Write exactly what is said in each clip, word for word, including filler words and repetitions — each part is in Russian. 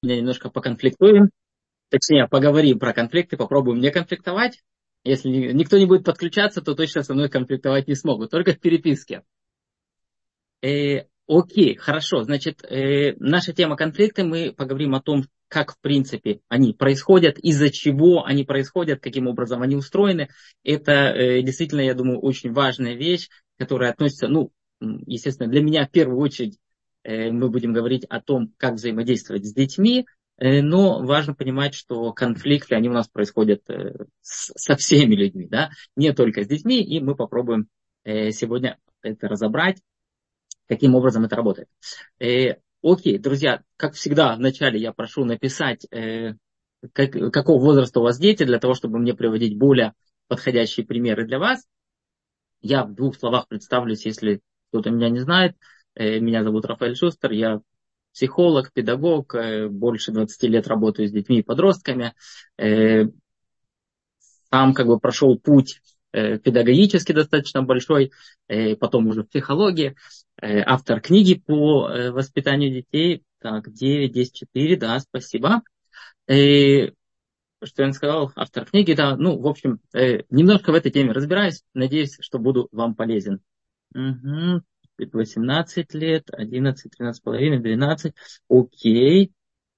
немножко поконфликтуем, точнее, поговорим про конфликты, попробуем не конфликтовать. Если никто не будет подключаться, то точно со мной конфликтовать не смогут, только в переписке. Э, окей, хорошо, значит, э, наша тема конфликты, мы поговорим о том, как, в принципе, они происходят, из-за чего они происходят, каким образом они устроены. Это э, действительно, я думаю, очень важная вещь, которая относится, ну, естественно, для меня в первую очередь э, мы будем говорить о том, как взаимодействовать с детьми, э, но важно понимать, что конфликты, они у нас происходят э, с, со всеми людьми, да, не только с детьми, и мы попробуем э, сегодня это разобрать, каким образом это работает. Э, окей, друзья, как всегда, вначале я прошу написать, э, как, какого возраста у вас дети, для того, чтобы мне приводить более подходящие примеры для вас. Я в двух словах представлюсь, если кто-то меня не знает. Э, меня зовут Рафаэль Шустер, я психолог, педагог, э, больше двадцати лет работаю с детьми и подростками. Э, сам как бы прошел путь э, педагогически достаточно большой, э, потом уже в психологии. Э, автор книги по э, воспитанию детей. Так, девять, десять, четыре, да, спасибо. Э, что я сказал, автор книги, да, ну, в общем, э, немножко в этой теме разбираюсь, надеюсь, что буду вам полезен. Угу. восемнадцать лет, одиннадцать, тринадцать с половиной, двенадцать, окей.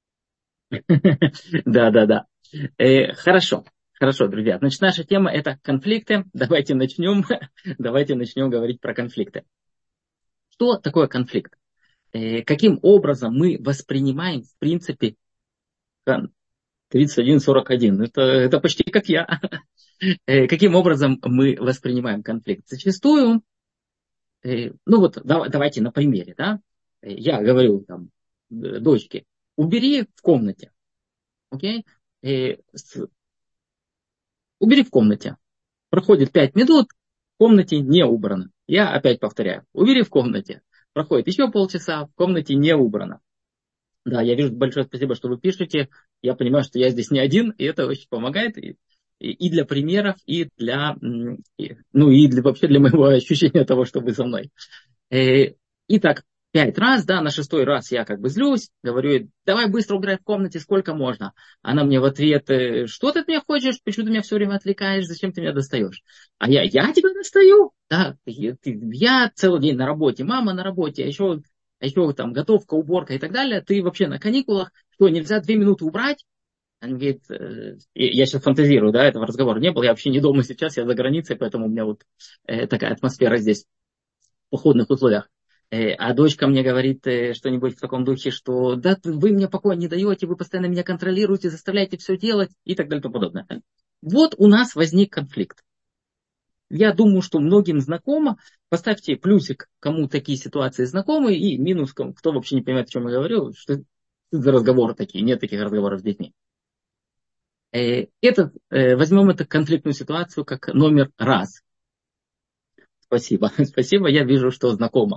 Да-да-да. Хорошо. Хорошо, друзья. Значит, наша тема это конфликты. Давайте начнем. Давайте начнем говорить про конфликты. Что такое конфликт? Э, каким образом мы воспринимаем, в принципе, тридцать один сорок один? Это, это почти как я. Э, каким образом мы воспринимаем конфликт? Зачастую, э, ну вот да, давайте на примере, да. Я говорю там дочке, убери в комнате. Окей? Э, с, убери в комнате. Проходит пять минут, в комнате не убрано. Я опять повторяю. Убери в комнате. Проходит еще полчаса, в комнате не убрано. Да, я вижу, большое спасибо, что вы пишете. Я понимаю, что я здесь не один, и это очень помогает. И, и для примеров, и для, и, ну, и для, вообще для моего ощущения того, что вы со мной. Итак, пять раз, да, на шестой раз я как бы злюсь, говорю, давай быстро убирай в комнате, сколько можно. Она мне в ответ, что ты от меня хочешь, почему ты меня все время отвлекаешь, зачем ты меня достаешь? А я, я тебя достаю, да, ты, ты, я целый день на работе, мама на работе, а еще, а еще там готовка, уборка и так далее, ты вообще на каникулах, что, нельзя две минуты убрать? Она говорит, я сейчас фантазирую, да, этого разговора не было, я вообще не дома сейчас, я за границей, поэтому у меня вот э, такая атмосфера здесь, в походных условиях. А дочка мне говорит что-нибудь в таком духе, что да, вы мне покоя не даете, вы постоянно меня контролируете, заставляете все делать и так далее и тому подобное. Вот у нас возник конфликт. Я думаю, что многим знакомо. Поставьте плюсик, кому такие ситуации знакомы, и минус, кто вообще не понимает, о чем я говорю, что за разговоры такие, нет таких разговоров с детьми. Это, возьмем эту конфликтную ситуацию как номер раз. Спасибо, спасибо, я вижу, что знакомо.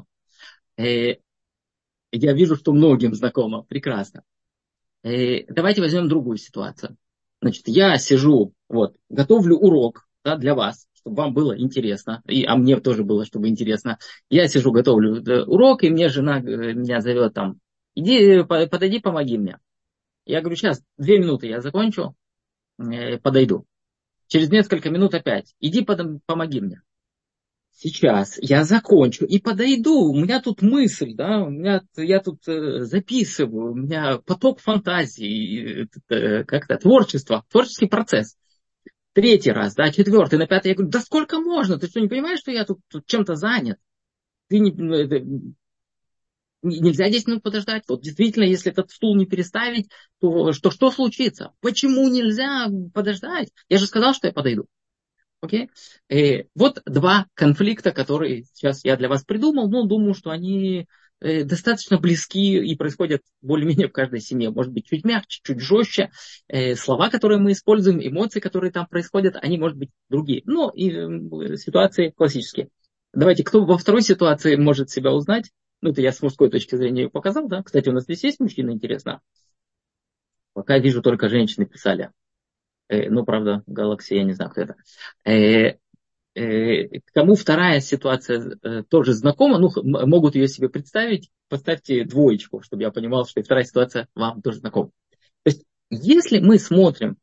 Я вижу, что многим знакомо. Прекрасно. Давайте возьмем другую ситуацию. Значит, я сижу, вот, готовлю урок, да, для вас, чтобы вам было интересно, и, а мне тоже было, чтобы интересно. Я сижу, готовлю урок, и мне жена меня зовет там, иди, подойди, помоги мне. Я говорю, сейчас, две минуты я закончу, подойду. Через несколько минут опять, иди, помоги мне. Сейчас я закончу и подойду. У меня тут мысль, да, у меня, я тут э, записываю, у меня поток фантазии, э, как-то творчество, творческий процесс. Третий раз, да, четвертый, на пятый я говорю, да сколько можно? Ты что, не понимаешь, что я тут, тут чем-то занят? Ты не, э, нельзя десять минут подождать. Вот действительно, если этот стул не переставить, то что, что случится? Почему нельзя подождать? Я же сказал, что я подойду. Окей? Okay? Вот два конфликта, которые сейчас я для вас придумал, но думаю, что они э, достаточно близки и происходят более-менее в каждой семье. Может быть, чуть мягче, чуть жестче. Э, слова, которые мы используем, эмоции, которые там происходят, они, может быть, другие. Но и э, ситуации классические. Давайте, кто во второй ситуации может себя узнать? Ну, это я с мужской точки зрения показал, да? Кстати, у нас здесь есть мужчина, интересно. Пока вижу, только женщины писали. Ну, правда, Galaxy, я не знаю, кто это. Кому вторая ситуация тоже знакома, ну, могут ее себе представить, поставьте двоечку, чтобы я понимал, что и вторая ситуация вам тоже знакома. То есть, если мы смотрим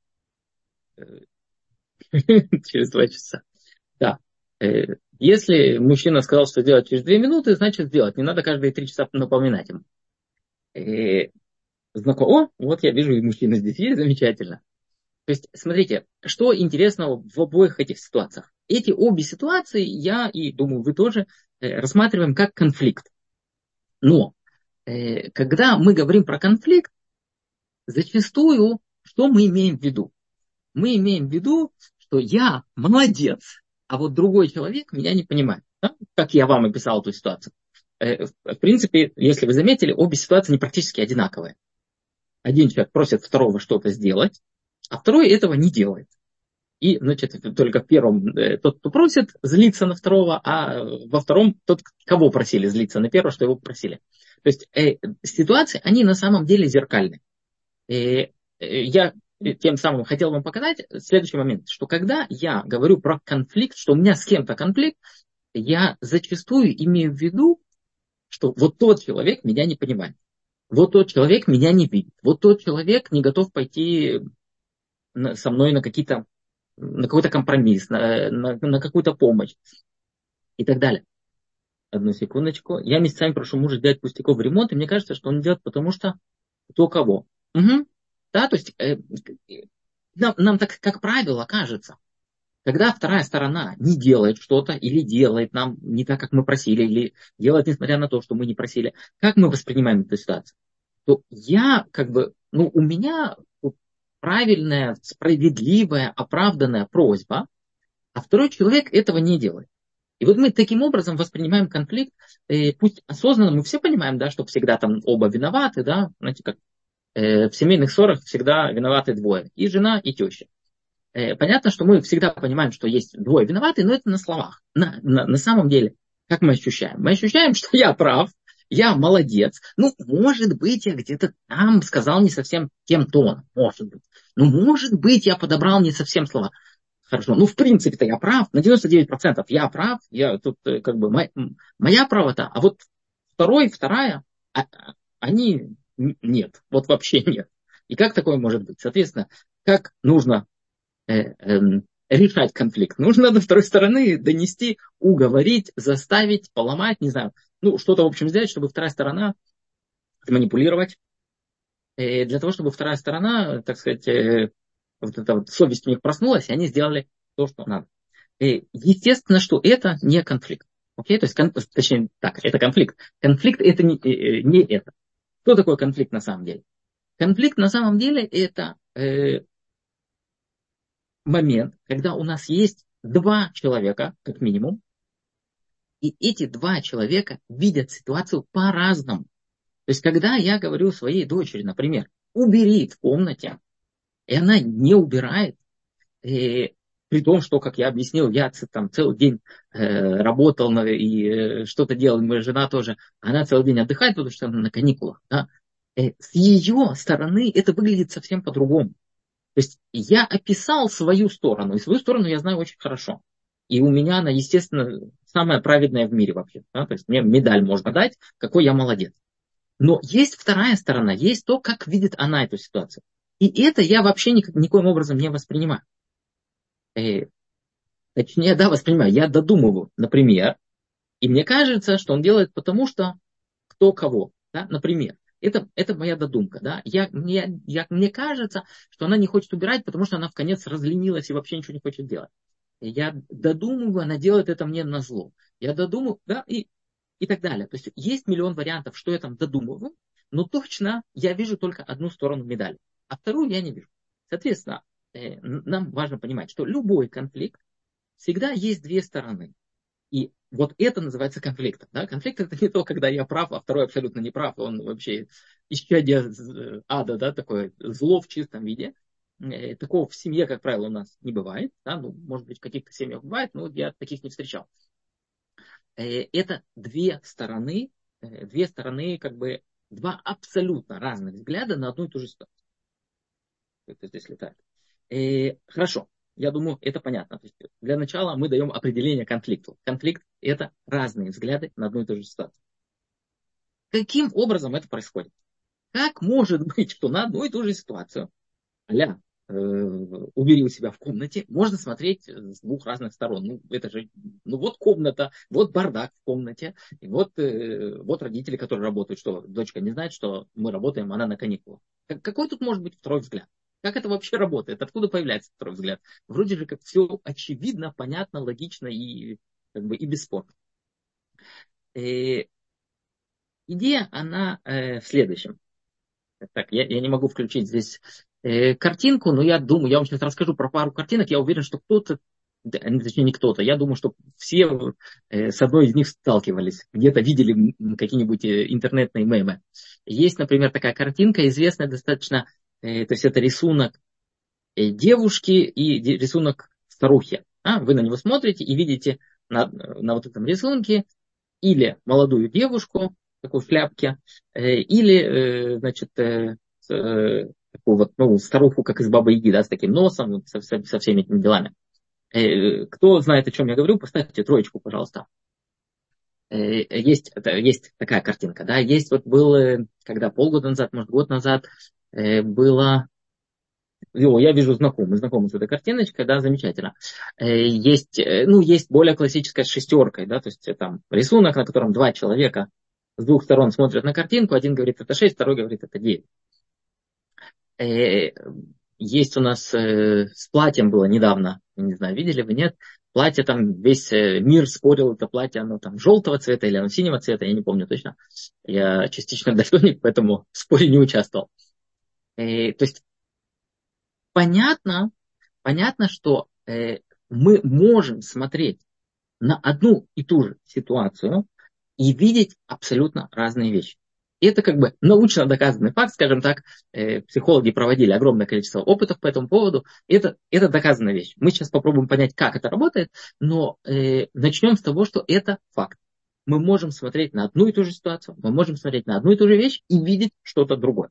через два часа, да, если мужчина сказал, что делать через две минуты, значит сделать. Не надо каждые три часа напоминать ему. Знакомо? О, вот я вижу и мужчина здесь есть, замечательно. То есть, смотрите, что интересного в обоих этих ситуациях. Эти обе ситуации, я и думаю, вы тоже э, рассматриваем как конфликт. Но, э, когда мы говорим про конфликт, зачастую, что мы имеем в виду? Мы имеем в виду, что я молодец, а вот другой человек меня не понимает. Да? Как я вам описал эту ситуацию. Э, в принципе, если вы заметили, обе ситуации не практически одинаковые. Один человек просит второго что-то сделать, а второй этого не делает. И, значит, только в первом э, тот, кто просит, злится на второго, а во втором тот, кого просили злиться на первого, что его просили. То есть э, ситуации, они на самом деле зеркальны. И, э, я тем самым хотел вам показать следующий момент, что когда я говорю про конфликт, что у меня с кем-то конфликт, я зачастую имею в виду, что вот тот человек меня не понимает. Вот тот человек меня не видит. Вот тот человек не готов пойти со мной на какие-то, на какой-то компромисс, на, на, на какую-то помощь и так далее. Одну секундочку. Я месяцами прошу мужа делать пустяков в ремонт, и мне кажется, что он делает, потому что кто кого. Угу. Да, то есть э, нам, нам так, как правило, кажется, когда вторая сторона не делает что-то или делает нам не так, как мы просили, или делает, несмотря на то, что мы не просили, как мы воспринимаем эту ситуацию? То я как бы, ну, у меня правильная, справедливая, оправданная просьба, а второй человек этого не делает. И вот мы таким образом воспринимаем конфликт, э, пусть осознанно, мы все понимаем, да, что всегда там оба виноваты, да, знаете, как э, в семейных ссорах всегда виноваты двое, и жена, и теща. Э, понятно, что мы всегда понимаем, что есть двое виноваты, но это на словах. На, на, на самом деле, как мы ощущаем? Мы ощущаем, что я прав, я молодец. Ну, может быть, я где-то там сказал не совсем тем тоном. Может быть. Ну, может быть, я подобрал не совсем слова. Хорошо. Ну, в принципе-то я прав. На девяносто девять процентов я прав. Я тут как бы моя, моя правота. А вот второй, вторая, а, они нет. Вот вообще нет. И как такое может быть? Соответственно, как нужно э, э, решать конфликт? Нужно до второй стороны донести, уговорить, заставить, поломать, не знаю. Ну, что-то, в общем, сделать, чтобы вторая сторона манипулировать. И для того, чтобы вторая сторона, так сказать, э, вот эта вот совесть у них проснулась, и они сделали то, что надо. И естественно, что это не конфликт. Окей? То есть, кон, точнее, так, это конфликт. Конфликт это не, не это. Что такое конфликт на самом деле? Конфликт на самом деле это э, момент, когда у нас есть два человека, как минимум, и эти два человека видят ситуацию по-разному. То есть, когда я говорю своей дочери, например, убери в комнате, и она не убирает, и при том, что, как я объяснил, я там целый день э, работал и э, что-то делал, моя жена тоже, она целый день отдыхает, потому что она на каникулах. Да? Э, с ее стороны это выглядит совсем по-другому. То есть я описал свою сторону, и свою сторону я знаю очень хорошо. И у меня она, естественно, самая праведная в мире вообще. Да? То есть мне медаль можно дать, какой я молодец. Но есть вторая сторона, есть то, как видит она эту ситуацию. И это я вообще никак, никоим образом не воспринимаю. Э, точнее, да, воспринимаю. Я додумываю, например. И мне кажется, что он делает потому, что кто кого. Да? Например. Это, это моя додумка. Да? Я, мне, я, мне кажется, что она не хочет убирать, потому что она в конец разленилась и вообще ничего не хочет делать. Я додумываю, она делает это мне назло. Я додумываю, да, и, и так далее. То есть есть миллион вариантов, что я там додумываю, но точно я вижу только одну сторону медали, а вторую я не вижу. Соответственно, э, нам важно понимать, что любой конфликт всегда есть две стороны. И вот это называется конфликтом. Да? Конфликт это не то, когда я прав, а второй абсолютно не прав. Он вообще исчадие ада, да, такое зло в чистом виде. Такого в семье, как правило, у нас не бывает. Да? Ну, может быть, в каких-то семьях бывает, но я таких не встречал. Это две стороны, две стороны, как бы два абсолютно разных взгляда на одну и ту же ситуацию. Это здесь летает. Хорошо. Я думаю, это понятно. То есть для начала мы даем определение конфликту. Конфликт – это разные взгляды на одну и ту же ситуацию. Каким образом это происходит? Как может быть, что на одну и ту же ситуацию, а-ля, э, убери у себя в комнате, можно смотреть с двух разных сторон? Ну, это же, ну вот комната, вот бардак в комнате, и вот, э, вот родители, которые работают, что дочка не знает, что мы работаем, она на каникулах. Как, какой тут может быть второй взгляд? Как это вообще работает? Откуда появляется второй взгляд? Вроде же как все очевидно, понятно, логично и, как бы, и бесспорно. И идея, она э, в следующем. Так, я, я не могу включить здесь э, картинку, но я думаю, я вам сейчас расскажу про пару картинок. Я уверен, что кто-то, да, точнее не кто-то, я думаю, что все э, с одной из них сталкивались, где-то видели какие-нибудь э, интернетные мемы. Есть, например, такая картинка, известная достаточно, э, то есть это рисунок э, девушки и де, рисунок старухи. А, вы на него смотрите и видите на, на вот этом рисунке или молодую девушку, такой в шляпке, э, или, э, значит, э, э, такую вот, ну, старуху, как из Бабы Яги, да, с таким носом, вот, со, со, со всеми этими делами. Э, кто знает, о чем я говорю, поставьте троечку, пожалуйста. Э, есть, это, есть такая картинка, да, есть вот был, э, когда полгода назад, может, год назад, э, было... О, я вижу знакомый, знакомый с этой картиночкой, да, замечательно. Э, есть, э, ну, есть более классическая с шестеркой, да, то есть э, там рисунок, на котором два человека с двух сторон смотрят на картинку, один говорит это шесть, второй говорит это девять. Э, есть у нас э, с платьем было недавно, не знаю, видели вы, нет? Платье там, весь э, мир спорил, это платье, оно там желтого цвета или оно синего цвета, я не помню точно. Я частично дальтоник, поэтому в споре не участвовал. Э, то есть понятно, понятно, что э, мы можем смотреть на одну и ту же ситуацию и видеть абсолютно разные вещи. И это как бы научно доказанный факт, скажем так, э, психологи проводили огромное количество опытов по этому поводу. Это, это доказанная вещь. Мы сейчас попробуем понять, как это работает, но э, начнем с того, что это факт. Мы можем смотреть на одну и ту же ситуацию, мы можем смотреть на одну и ту же вещь и видеть что-то другое.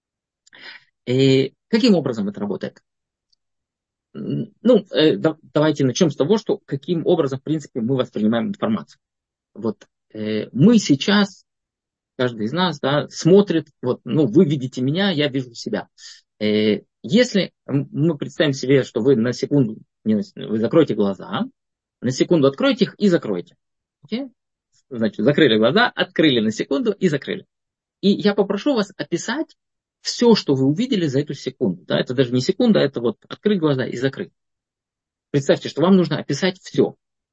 И каким образом это работает? Ну, э, да, давайте начнем с того, что каким образом, в принципе, мы воспринимаем информацию. Вот э, мы сейчас, каждый из нас, да, смотрит, вот, ну, вы видите меня, я вижу себя. Э, если мы представим себе, что вы на секунду, не на, вы закроете глаза, на секунду откроете их и закроете. Okay? Значит, закрыли глаза, открыли на секунду и закрыли. И я попрошу вас описать все, что вы увидели за эту секунду. Да? Это даже не секунда, это вот открыть глаза и закрыть. Представьте, что вам нужно описать все.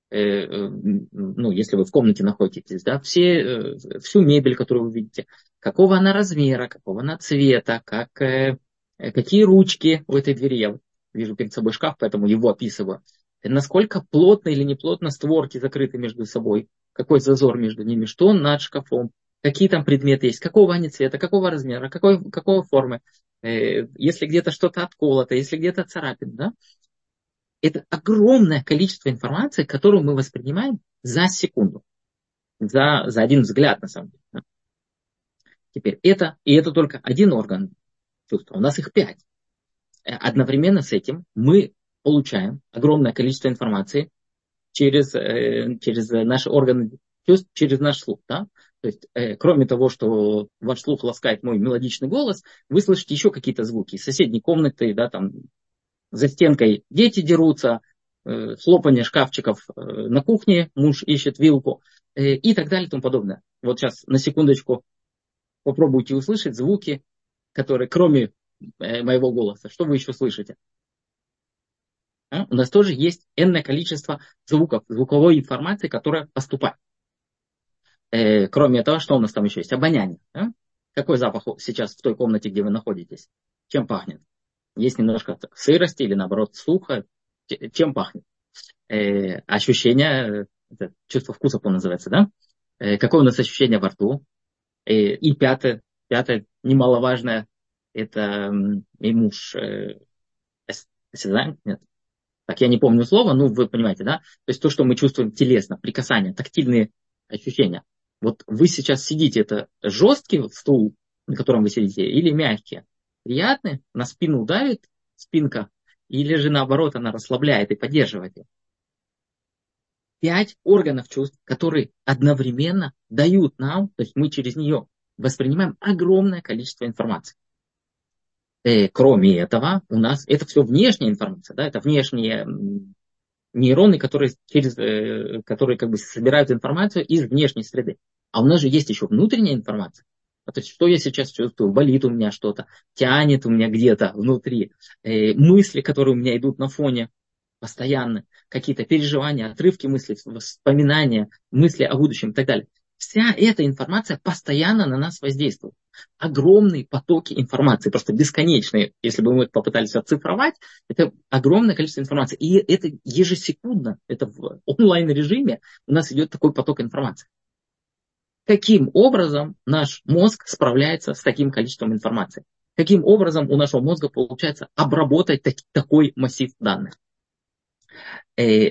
Ну, если вы в комнате находитесь, да, все, всю мебель, которую вы видите, какого она размера, какого она цвета, как, какие ручки у этой двери. Я вижу перед собой шкаф, поэтому его описываю. Насколько плотно или неплотно створки закрыты между собой, какой зазор между ними, что над шкафом, какие там предметы есть, какого они цвета, какого размера, какой, какой формы, если где-то что-то отколото, если где-то царапин, да. Это огромное количество информации, которую мы воспринимаем за секунду. За, за один взгляд, на самом деле. Теперь это, и это только один орган чувства. У нас их пять. Одновременно с этим мы получаем огромное количество информации через, через наши органы чувств, через наш слух. Да? То есть, кроме того, что ваш слух ласкает мой мелодичный голос, вы слышите еще какие-то звуки из соседней комнаты, да, там, за стенкой дети дерутся, э, хлопанье шкафчиков э, на кухне, муж ищет вилку э, и так далее и тому подобное. Вот сейчас на секундочку попробуйте услышать звуки, которые кроме э, моего голоса, что вы еще слышите? А? У нас тоже есть энное количество звуков, звуковой информации, которая поступает. Э, кроме этого, что у нас там еще есть? Обоняние. А? Какой запах сейчас в той комнате, где вы находитесь? Чем пахнет? Есть немножко сырости или, наоборот, сухо. Чем пахнет? Э, ощущение, это чувство вкуса, по называется, да? Э, какое у нас ощущение во рту? Э, и пятое, пятое, немаловажное, это и муж э, осязаем? Нет. Так, я не помню слово, ну, вы понимаете, да? То есть то, что мы чувствуем телесно, прикасания, тактильные ощущения. Вот вы сейчас сидите, это жесткий стул, на котором вы сидите, или мягкий? Приятный, на спину давит спинка, или же наоборот она расслабляет и поддерживает ее. Пять органов чувств, которые одновременно дают нам, то есть мы через нее воспринимаем огромное количество информации. Э, кроме этого, у нас это все внешняя информация, да, это внешние нейроны, которые, через, э, которые как бы собирают информацию из внешней среды. А у нас же есть еще внутренняя информация. То есть, что я сейчас чувствую, болит у меня что-то, тянет у меня где-то внутри, э, мысли, которые у меня идут на фоне постоянно, какие-то переживания, отрывки мыслей, воспоминания, мысли о будущем и так далее. Вся эта информация постоянно на нас воздействует. Огромные потоки информации, просто бесконечные. Если бы мы попытались оцифровать, это огромное количество информации. И это ежесекундно, это в онлайн-режиме у нас идет такой поток информации. Каким образом наш мозг справляется с таким количеством информации? Каким образом у нашего мозга получается обработать так, такой массив данных? Э,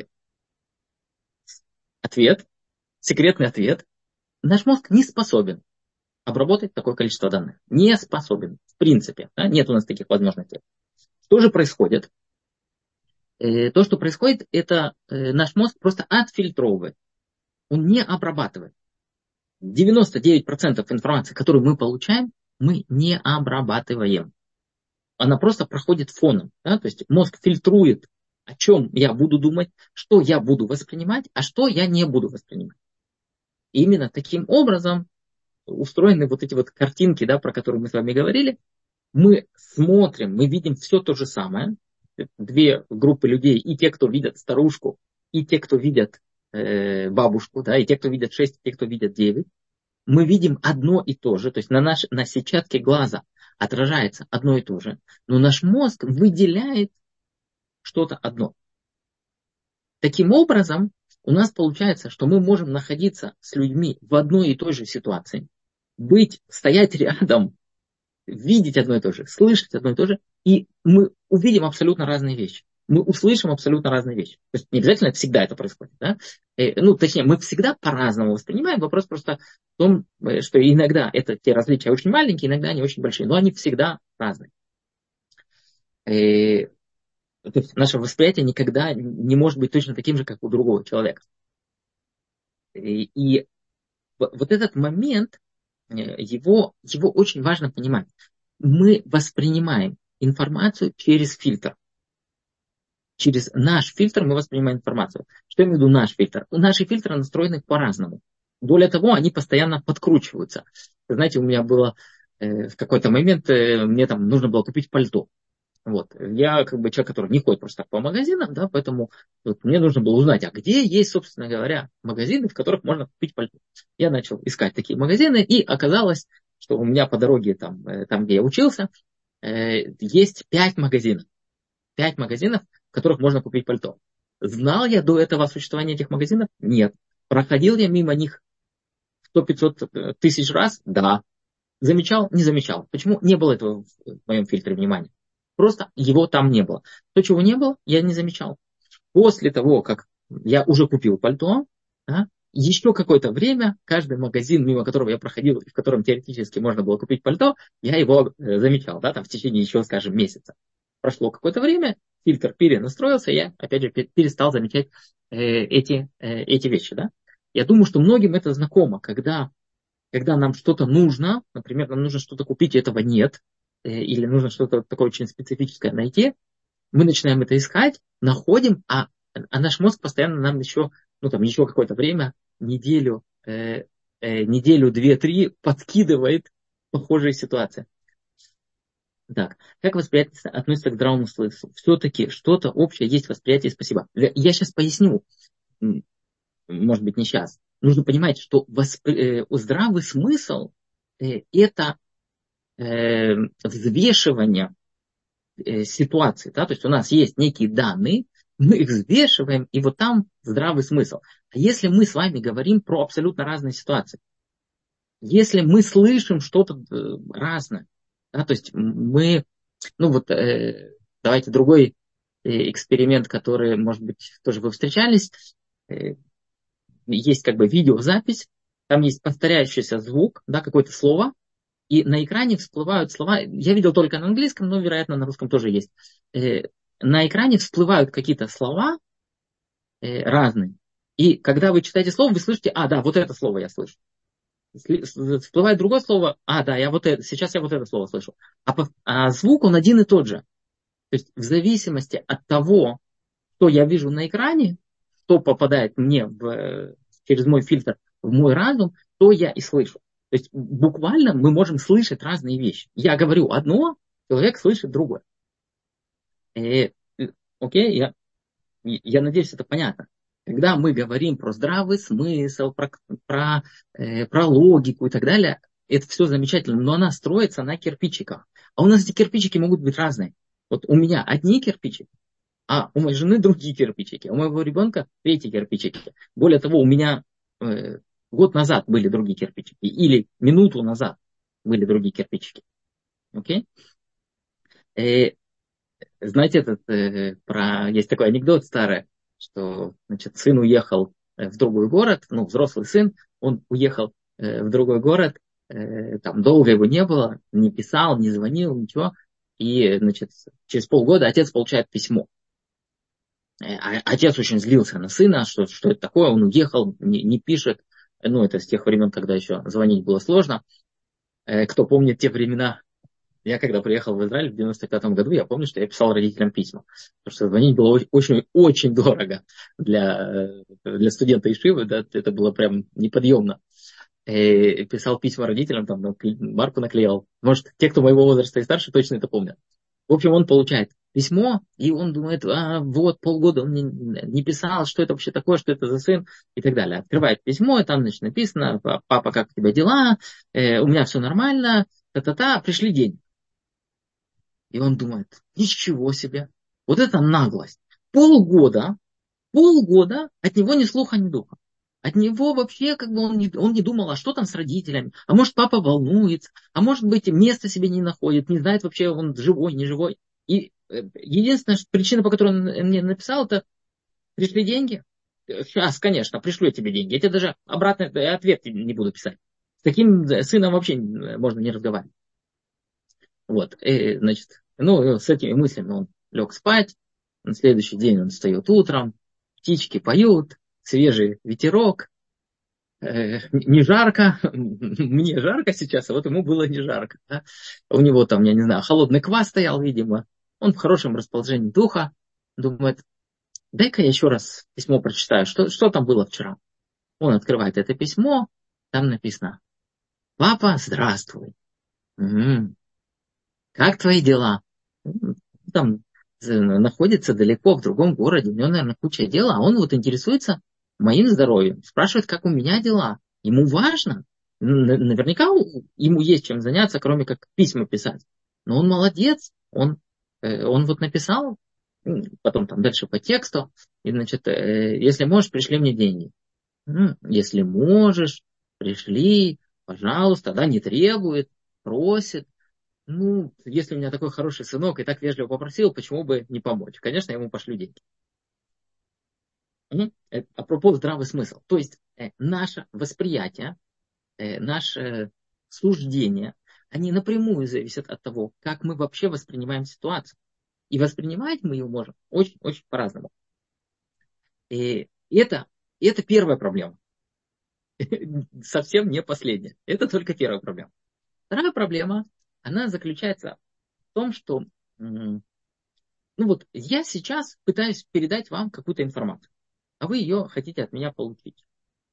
ответ, секретный ответ. Наш мозг не способен обработать такое количество данных. Не способен, в принципе. Да? Нет у нас таких возможностей. Что же происходит? Э, то, что происходит, это э, наш мозг просто отфильтровывает. Он не обрабатывает. девяносто девять процентов информации, которую мы получаем, мы не обрабатываем. Она просто проходит фоном. Да? То есть мозг фильтрует, о чем я буду думать, что я буду воспринимать, а что я не буду воспринимать. И именно таким образом устроены вот эти вот картинки, да, про которые мы с вами говорили. Мы смотрим, мы видим все то же самое. Две группы людей, и те, кто видят старушку, и те, кто видят э, бабушку, да, и те, кто видят шесть, и те, кто видят девять. Мы видим одно и то же, то есть на, наш, на сетчатке глаза отражается одно и то же, но наш мозг выделяет что-то одно. Таким образом, у нас получается, что мы можем находиться с людьми в одной и той же ситуации, быть, стоять рядом, видеть одно и то же, слышать одно и то же, и мы увидим абсолютно разные вещи. Мы услышим абсолютно разные вещи. То есть не обязательно всегда это происходит. Да? Э, ну, точнее, мы всегда по-разному воспринимаем. Вопрос просто в том, что иногда это те различия очень маленькие, иногда они очень большие, но они всегда разные. Э, то есть наше восприятие никогда не может быть точно таким же, как у другого человека. И, и вот этот момент, его, его очень важно понимать. Мы воспринимаем информацию через фильтр. Через наш фильтр мы воспринимаем информацию. Что я имею в виду наш фильтр? Наши фильтры настроены по-разному. Более того, они постоянно подкручиваются. Вы знаете, у меня было э, в какой-то момент, э, мне там нужно было купить пальто. Вот. Я как бы человек, который не ходит просто так по магазинам, да, поэтому вот, мне нужно было узнать, а где есть, собственно говоря, магазины, в которых можно купить пальто. Я начал искать такие магазины, и оказалось, что у меня по дороге, там, там где я учился, э, есть пять магазинов. Пять магазинов, в которых можно купить пальто. Знал я до этого о существовании этих магазинов? Нет. Проходил я мимо них сто-пятьсот тысяч раз? Да. Замечал? Не замечал. Почему? Не было этого в моем фильтре внимания. Просто его там не было. То, чего не было, я не замечал. После того, как я уже купил пальто, да, еще какое-то время каждый магазин, мимо которого я проходил, в котором теоретически можно было купить пальто, я его э, замечал, да, там в течение еще, скажем, месяца. Прошло какое-то время, фильтр перенастроился, я, опять же, перестал замечать э, эти, э, эти вещи. Да? Я думаю, что многим это знакомо, когда, когда нам что-то нужно, например, нам нужно что-то купить, и этого нет, э, или нужно что-то такое очень специфическое найти, мы начинаем это искать, находим, а, а наш мозг постоянно нам еще, ну там еще какое-то время, неделю, э, э, неделю, две-три подкидывает похожие ситуации. Так, как восприятие относится к здравому смыслу? Все-таки что-то общее есть в восприятии, спасибо. Я сейчас поясню, может быть, не сейчас. Нужно понимать, что воспри... здравый смысл э, это э, взвешивание э, ситуации. Да? То есть у нас есть некие данные, мы их взвешиваем, и вот там здравый смысл. А если мы с вами говорим про абсолютно разные ситуации, если мы слышим что-то разное, да, то есть мы, ну вот, э, давайте другой э, эксперимент, который, может быть, тоже вы встречались. Э, есть как бы видеозапись, там есть повторяющийся звук, да, какое-то слово, и на экране всплывают слова, я видел только на английском, но, вероятно, на русском тоже есть. Э, на экране всплывают какие-то слова э, разные. И когда вы читаете слово, вы слышите, а, да, вот это слово я слышу. Всплывает другое слово, а, да, я вот это, сейчас я вот это слово слышу. А, по, а звук, он один и тот же. То есть в зависимости от того, что я вижу на экране, что попадает мне в, через мой фильтр в мой разум, то я и слышу. То есть буквально мы можем слышать разные вещи. Я говорю одно, человек слышит другое. И, окей, я, я надеюсь, это понятно. Когда мы говорим про здравый смысл, про, про, э, про логику и так далее, это все замечательно, но она строится на кирпичиках. А у нас эти кирпичики могут быть разные. Вот у меня одни кирпичики, а у моей жены другие кирпичики, а у моего ребенка третьи кирпичики. Более того, у меня э, год назад были другие кирпичики, или минуту назад были другие кирпичики. Окей? Э, знаете, этот, э, про... есть такой анекдот старый, что, значит, сын уехал в другой город, ну, взрослый сын, он уехал э, в другой город, э, там долго его не было, не писал, не звонил, ничего, и, значит, через полгода отец получает письмо. А отец очень злился на сына, что, что это такое, он уехал, не, не пишет. Ну, это с тех времен, когда еще звонить было сложно. Кто помнит те времена, я когда приехал в Израиль в девяносто пятом году, я помню, что я писал родителям письма. Потому что звонить было очень, очень дорого для, для студента Ишивы, да, это было прям неподъемно. И писал письма родителям, там марку наклеил. Может, те, кто моего возраста и старше, точно это помнят. В общем, он получает письмо, и он думает, а, вот, полгода он мне не писал, что это вообще такое, что это за сын, и так далее. Открывает письмо, и там, значит, написано, папа, как у тебя дела, э, у меня все нормально, та-та-та, пришли деньги. И он думает, ничего себе, вот это наглость. Полгода, полгода от него ни слуха, ни духа. От него вообще как бы он не, он не думал, а что там с родителями. А может, папа волнуется, а может быть, места себе не находит, не знает вообще, он живой, не живой. И единственная причина, по которой он мне написал, это пришли деньги. Сейчас, конечно, пришлю я тебе деньги. Я тебе даже обратный ответ не буду писать. С таким сыном вообще можно не разговаривать. Вот, и, значит, ну, с этими мыслями он лег спать. На следующий день он встает утром, птички поют, свежий ветерок, э, не жарко, мне жарко сейчас, а вот ему было не жарко. Да? У него там, я не знаю, холодный квас стоял, видимо, он в хорошем расположении духа, думает, дай-ка я еще раз письмо прочитаю, что, что там было вчера. Он открывает это письмо, там написано, папа, здравствуй, м-м, как твои дела? Там находится далеко, в другом городе, у него, наверное, куча дел, а он вот интересуется моим здоровьем, спрашивает, как у меня дела. Ему важно, наверняка ему есть чем заняться, кроме как письма писать. Но он молодец, он, он вот написал, потом там дальше по тексту, и, значит, если можешь, пришли мне деньги. Если можешь, пришли, пожалуйста, да, не требует, просит. Ну, если у меня такой хороший сынок и так вежливо попросил, почему бы не помочь? Конечно, я ему пошлю деньги. Это, апропо здравый смысл. То есть э, наше восприятие, э, наше суждение, они напрямую зависят от того, как мы вообще воспринимаем ситуацию. И воспринимать мы ее можем очень-очень по-разному. И это, это первая проблема. Совсем не последняя. Это только первая проблема. Вторая проблема, она заключается в том, что ну вот я сейчас пытаюсь передать вам какую-то информацию, а вы ее хотите от меня получить.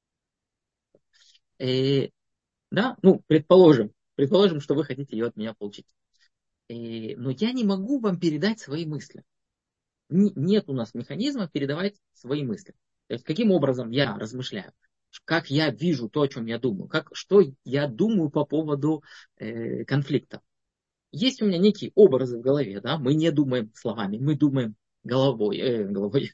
И, да, ну, предположим, предположим, что вы хотите ее от меня получить. И, но я не могу вам передать свои мысли. Н- нет у нас механизма передавать свои мысли. То есть, каким образом я размышляю, как я вижу то, о чем я думаю, как, что я думаю по поводу э, конфликта. Есть у меня некие образы в голове, да, мы не думаем словами, мы думаем головой, э, головой,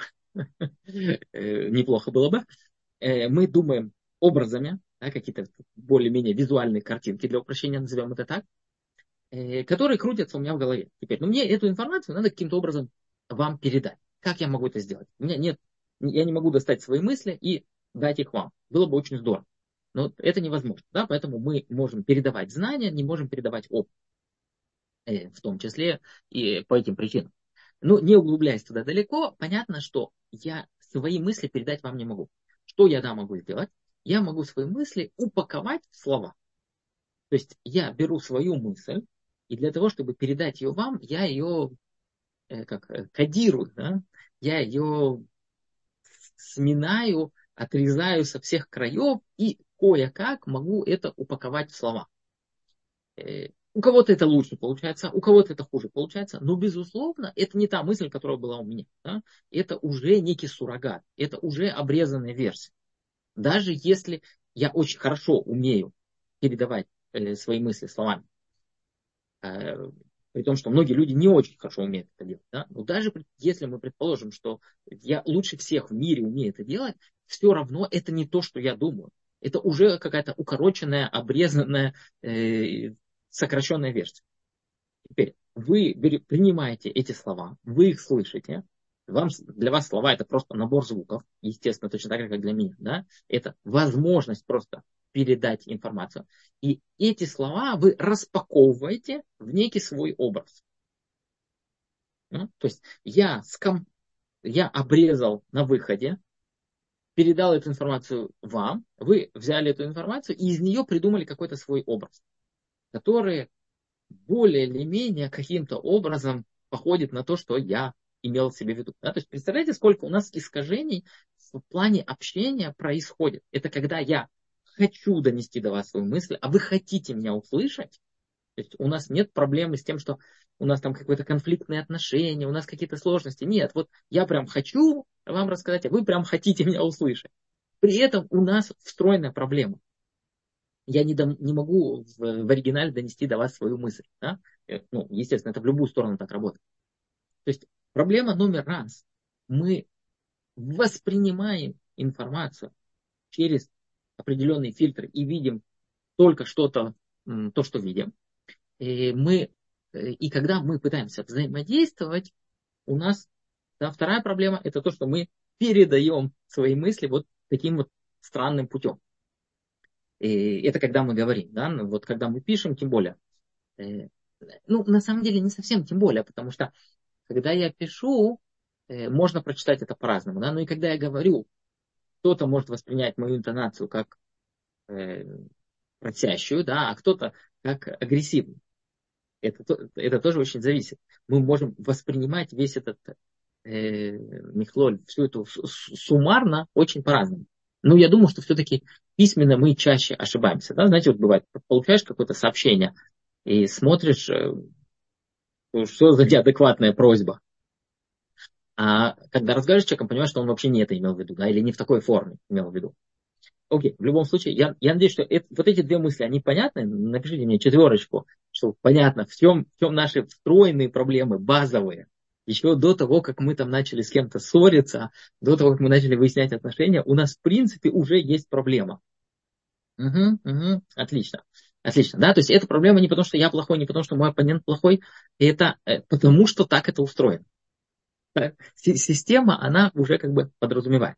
неплохо было бы, мы думаем образами, да, какие-то более-менее визуальные картинки, для упрощения назовем это так, которые крутятся у меня в голове. Теперь, но мне эту информацию надо каким-то образом вам передать. Как я могу это сделать? У меня нет, я не могу достать свои мысли и дать их вам. Было бы очень здорово. Но это невозможно, да, поэтому мы можем передавать знания, не можем передавать опыт. В том числе и по этим причинам. Ну, не углубляясь туда далеко, понятно, что я свои мысли передать вам не могу. Что я, да, могу сделать? Я могу свои мысли упаковать в слова. То есть я беру свою мысль, и для того, чтобы передать ее вам, я ее э, как, э, кодирую, да? Я ее сминаю, отрезаю со всех краев и кое-как могу это упаковать в слова. Э, У кого-то это лучше получается, у кого-то это хуже получается, но, безусловно, это не та мысль, которая была у меня. Да? Это уже некий суррогат, это уже обрезанная версия. Даже если я очень хорошо умею передавать э, свои мысли словами, э, при том, что многие люди не очень хорошо умеют это делать, да? Но даже если мы предположим, что я лучше всех в мире умею это делать, все равно это не то, что я думаю. Это уже какая-то укороченная, обрезанная, э, сокращенная версия. Теперь вы принимаете эти слова, вы их слышите. Вам, для вас слова это просто набор звуков, естественно, точно так же, как для меня. Да? Это возможность просто передать информацию. И эти слова вы распаковываете в некий свой образ. Ну, то есть я, ском... я обрезал на выходе, передал эту информацию вам, вы взяли эту информацию и из нее придумали какой-то свой образ, который более или менее каким-то образом походит на то, что я имел в себе в виду. Да? То есть представляете, сколько у нас искажений в плане общения происходит. Это когда я хочу донести до вас свою мысль, а вы хотите меня услышать. То есть у нас нет проблемы с тем, что у нас там какое-то конфликтные отношения, у нас какие-то сложности. Нет, вот я прям хочу вам рассказать, а вы прям хотите меня услышать. При этом у нас встроенная проблема. Я не, дом, не могу в, в оригинале донести до вас свою мысль. Да? Ну, естественно, это в любую сторону так работает. То есть проблема номер раз. Мы воспринимаем информацию через определенные фильтры и видим только что-то, то, что видим. И, мы, и когда мы пытаемся взаимодействовать, у нас да, вторая проблема это то, что мы передаем свои мысли вот таким вот странным путем. И это когда мы говорим, да, вот когда мы пишем, тем более. Ну, на самом деле, не совсем тем более, потому что когда я пишу, можно прочитать это по-разному, да, но и когда я говорю, кто-то может воспринять мою интонацию как э, просящую, да, а кто-то как агрессивную. Это, это тоже очень зависит. Мы можем воспринимать весь этот э, михлоль, всю эту суммарно очень по-разному. Но я думаю, что все-таки письменно мы чаще ошибаемся. Да? Знаете, вот бывает, получаешь какое-то сообщение и смотришь, что за неадекватная просьба. А когда разговариваешь с человеком, понимаешь, что он вообще не это имел в виду, да, или не в такой форме имел в виду. Окей, в любом случае, я, я надеюсь, что это, вот эти две мысли, они понятны. Напишите мне четверочку, что понятно, в чем, в чем наши встроенные проблемы, базовые. Еще до того, как мы там начали с кем-то ссориться, до того, как мы начали выяснять отношения, у нас, в принципе, уже есть проблема. Угу, угу, отлично. Отлично, да, то есть это проблема не потому, что я плохой, не потому, что мой оппонент плохой, это потому, что так это устроено. Система, она уже как бы подразумевает.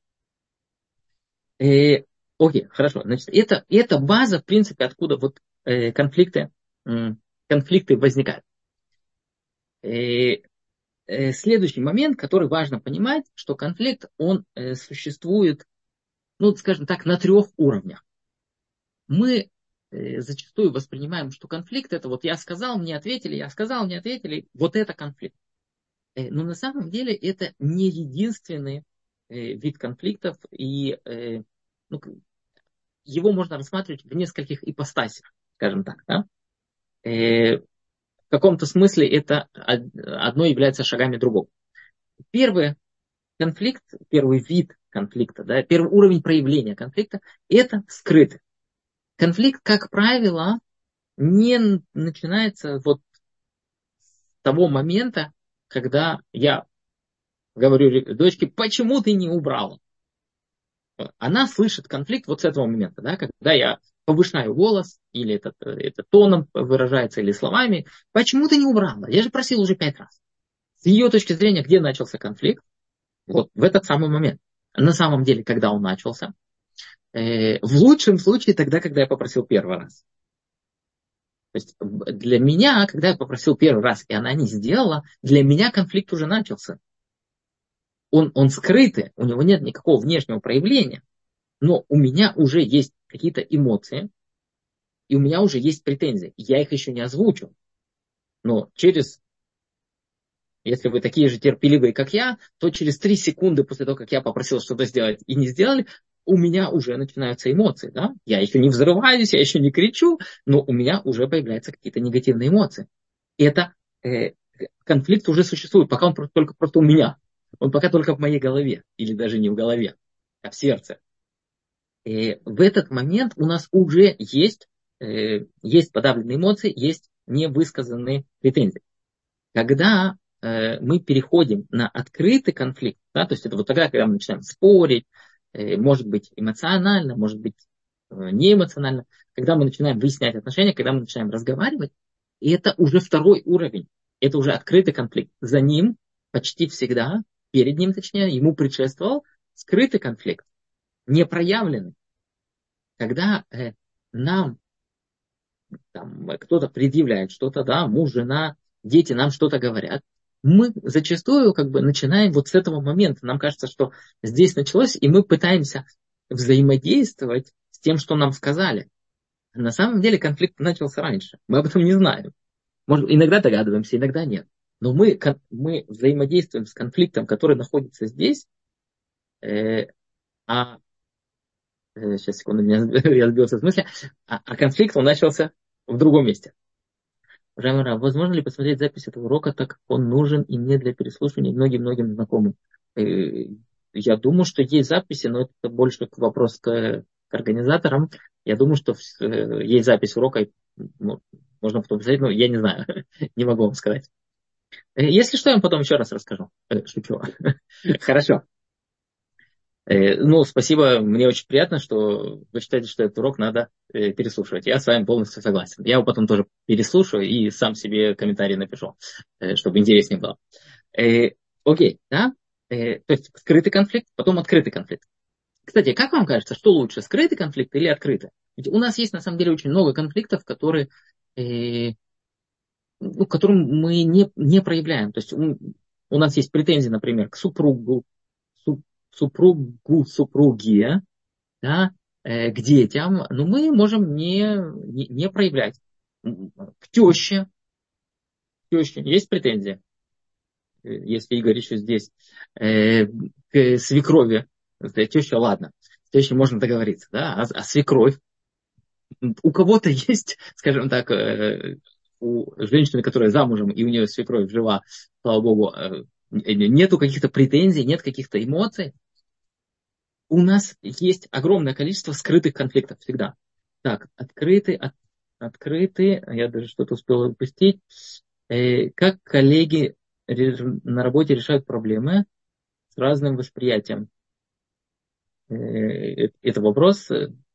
И, окей, хорошо. Значит, это, это база, в принципе, откуда вот э, конфликты, э, конфликты возникают. И, э, следующий момент, который важно понимать, что конфликт, он э, существует, ну, скажем так, на трех уровнях. Мы э, зачастую воспринимаем, что конфликт это вот я сказал, мне ответили, я сказал, мне ответили, вот это конфликт. Э, но на самом деле это не единственный э, вид конфликтов, и э, ну, его можно рассматривать в нескольких ипостасях, скажем так. Да? Э, в каком-то смысле это одно является шагами другого. Первый конфликт, первый вид конфликта, да, первый уровень проявления конфликта это скрытый. Конфликт, как правило, не начинается вот с того момента, когда я говорю дочке, почему ты не убрала? Она слышит конфликт вот с этого момента, да, когда я повышаю голос, или это, это тоном выражается, или словами. Почему ты не убрала? Я же просил уже пять раз. С ее точки зрения, где начался конфликт? Вот в этот самый момент. На самом деле, когда он начался? Э, в лучшем случае тогда, когда я попросил первый раз. То есть для меня, когда я попросил первый раз, и она не сделала, для меня конфликт уже начался. Он, он скрытый, у него нет никакого внешнего проявления, но у меня уже есть какие-то эмоции, и у меня уже есть претензии. Я их еще не озвучил. Но через, если вы такие же терпеливые, как я, то через три секунды после того, как я попросил что-то сделать и не сделали, у меня уже начинаются эмоции. Да? Я еще не взрываюсь, я еще не кричу, но у меня уже появляются какие-то негативные эмоции. И это э, конфликт уже существует, пока он только просто у меня. Он пока только в моей голове, или даже не в голове, а в сердце. И в этот момент у нас уже есть, э, есть подавленные эмоции, есть невысказанные претензии. Когда э, мы переходим на открытый конфликт, да, то есть это вот тогда, когда мы начинаем спорить, э, может быть эмоционально, может быть э, неэмоционально, когда мы начинаем выяснять отношения, когда мы начинаем разговаривать, и это уже второй уровень, это уже открытый конфликт. За ним почти всегда, перед ним точнее, ему предшествовал скрытый конфликт, непроявленный. Когда э, нам там, кто-то предъявляет что-то, да, муж, жена, дети нам что-то говорят, мы зачастую как бы начинаем вот с этого момента. Нам кажется, что здесь началось, и мы пытаемся взаимодействовать с тем, что нам сказали. На самом деле конфликт начался раньше. Мы об этом не знаем. Может, иногда догадываемся, иногда нет. Но мы, мы взаимодействуем с конфликтом, который находится здесь, э, а сейчас, секунду, я сбился с мысли, а, а конфликт, он начался в другом месте. Рамара, возможно ли посмотреть запись этого урока, так как он нужен и мне для переслушивания, и многим-многим знакомым? Я думаю, что есть записи, но это больше вопрос к, к организаторам. Я думаю, что есть запись урока, ну, можно потом посмотреть, но я не знаю, не могу вам сказать. Если что, я вам потом еще раз расскажу. Шучу. Хорошо. Ну, спасибо, мне очень приятно, что вы считаете, что этот урок надо переслушивать. Я с вами полностью согласен. Я его потом тоже переслушаю и сам себе комментарий напишу, чтобы интереснее было. Окей, да? То есть скрытый конфликт, потом открытый конфликт. Кстати, как вам кажется, что лучше, скрытый конфликт или открытый? Ведь у нас есть на самом деле очень много конфликтов, которые, ну, которым мы не, не проявляем. То есть у, у нас есть претензии, например, к супругу, супругу, супруге, да, э, к детям, но мы можем не, не, не проявлять. К теще, к теще есть претензии, если Игорь еще здесь, э, к свекрови, теща, ладно, с тещей можно договориться, да, а, а свекровь, у кого-то есть, скажем так, э, у женщины, которая замужем, и у нее свекровь жива, слава богу, э, нету каких-то претензий, нет каких-то эмоций. У нас есть огромное количество скрытых конфликтов всегда. Так, открытый, от, открытый, я даже что-то успел упустить. Э, как коллеги на работе решают проблемы с разным восприятием? Э, это вопрос.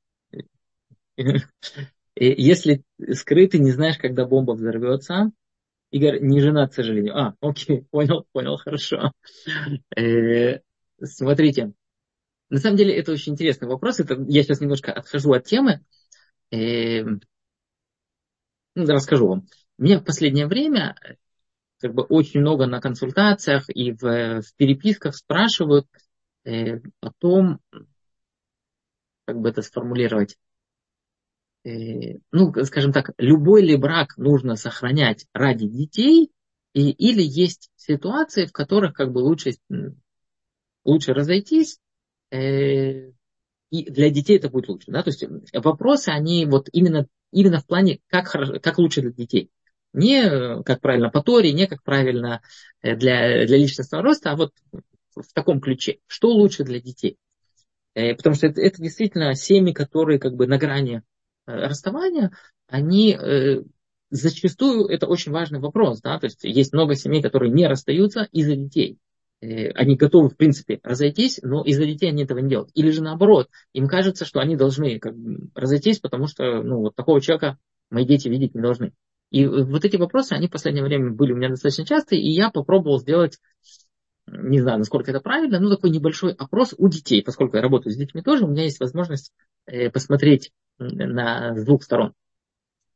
Если скрытый, не знаешь, когда бомба взорвется. Игорь не женат, к сожалению. А, окей, понял, понял, хорошо. Э, смотрите. На самом деле, это очень интересный вопрос. Это, я сейчас немножко отхожу от темы. Э, ну, расскажу вам. Меня в последнее время как бы очень много на консультациях и в, в переписках спрашивают э, о том, как бы это сформулировать. Э, ну, скажем так, любой ли брак нужно сохранять ради детей, и, или есть ситуации, в которых как бы лучше, лучше разойтись, э, и для детей это будет лучше. Да? То есть вопросы, они вот именно, именно в плане, как, хорошо, как лучше для детей. Не как правильно по Торе, не как правильно для, для личностного роста, а вот в таком ключе. Что лучше для детей? Потому что это, это действительно семьи, которые как бы на грани расставания, они зачастую, это очень важный вопрос. Да? То есть есть много семей, которые не расстаются из-за детей. Они готовы, в принципе, разойтись, но из-за детей они этого не делают. Или же наоборот, им кажется, что они должны как бы разойтись, потому что ну, вот такого человека мои дети видеть не должны. И вот эти вопросы, они в последнее время были у меня достаточно часто, и я попробовал сделать, не знаю, насколько это правильно, но такой небольшой опрос у детей, поскольку я работаю с детьми тоже, у меня есть возможность посмотреть на, с двух сторон.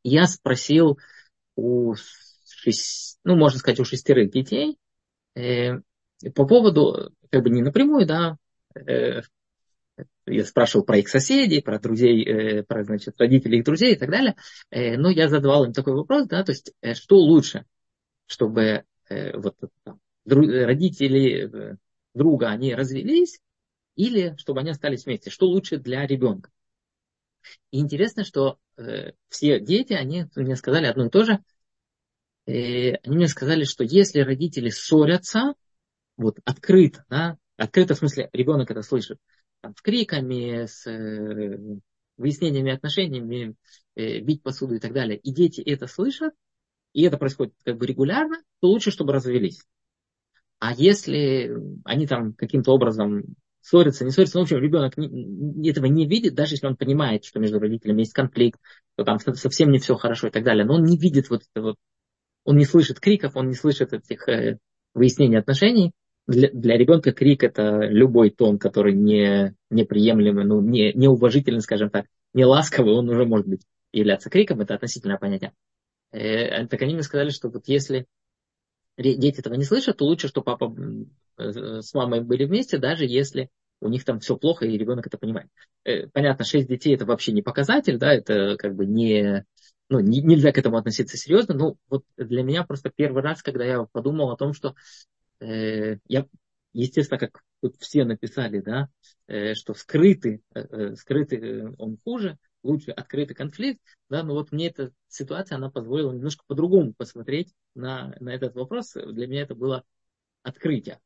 Я спросил у, шесть, ну, можно сказать, у шестерых детей э, по поводу, как бы не напрямую, да, э, я спрашивал про их соседей, про друзей, э, про, значит, родителей их друзей и так далее. Э, но я задавал им такой вопрос, да, то есть, э, что лучше, чтобы э, вот, там, дру, родители э, друга, они развелись, или чтобы они остались вместе? Что лучше для ребенка? И интересно, что э, все дети, они мне сказали одно и то же. Э, они мне сказали, что если родители ссорятся, вот открыто, да, открыто в смысле ребенок это слышит, там, с криками, с э, выяснениями отношениями, э, бить посуду и так далее, и дети это слышат, и это происходит как бы регулярно, то лучше, чтобы развелись. А если они там каким-то образом ссорятся, не ссорятся, ну, в общем, ребенок не, этого не видит, даже если он понимает, что между родителями есть конфликт, что там совсем не все хорошо и так далее, но он не видит вот это вот, он не слышит криков, он не слышит этих э, выяснений отношений. Для, для ребенка крик это любой тон, который не, неприемлемый, ну, не, неуважительный, скажем так, не ласковый, он уже может быть являться криком, это относительное понятие. Э, так они мне сказали, что вот если дети этого не слышат, то лучше, чтобы папа с мамой были вместе, даже если у них там все плохо, и ребенок это понимает. Понятно, шесть детей это вообще не показатель, да, это как бы не, ну, не, нельзя к этому относиться серьезно. Но вот для меня просто первый раз, когда я подумал о том, что э, я, естественно, как тут все написали, да, э, что скрытый, э, скрытый он хуже, лучше открытый конфликт, да, но вот мне эта ситуация, она позволила немножко по-другому посмотреть на, на этот вопрос. Для меня это было открытие.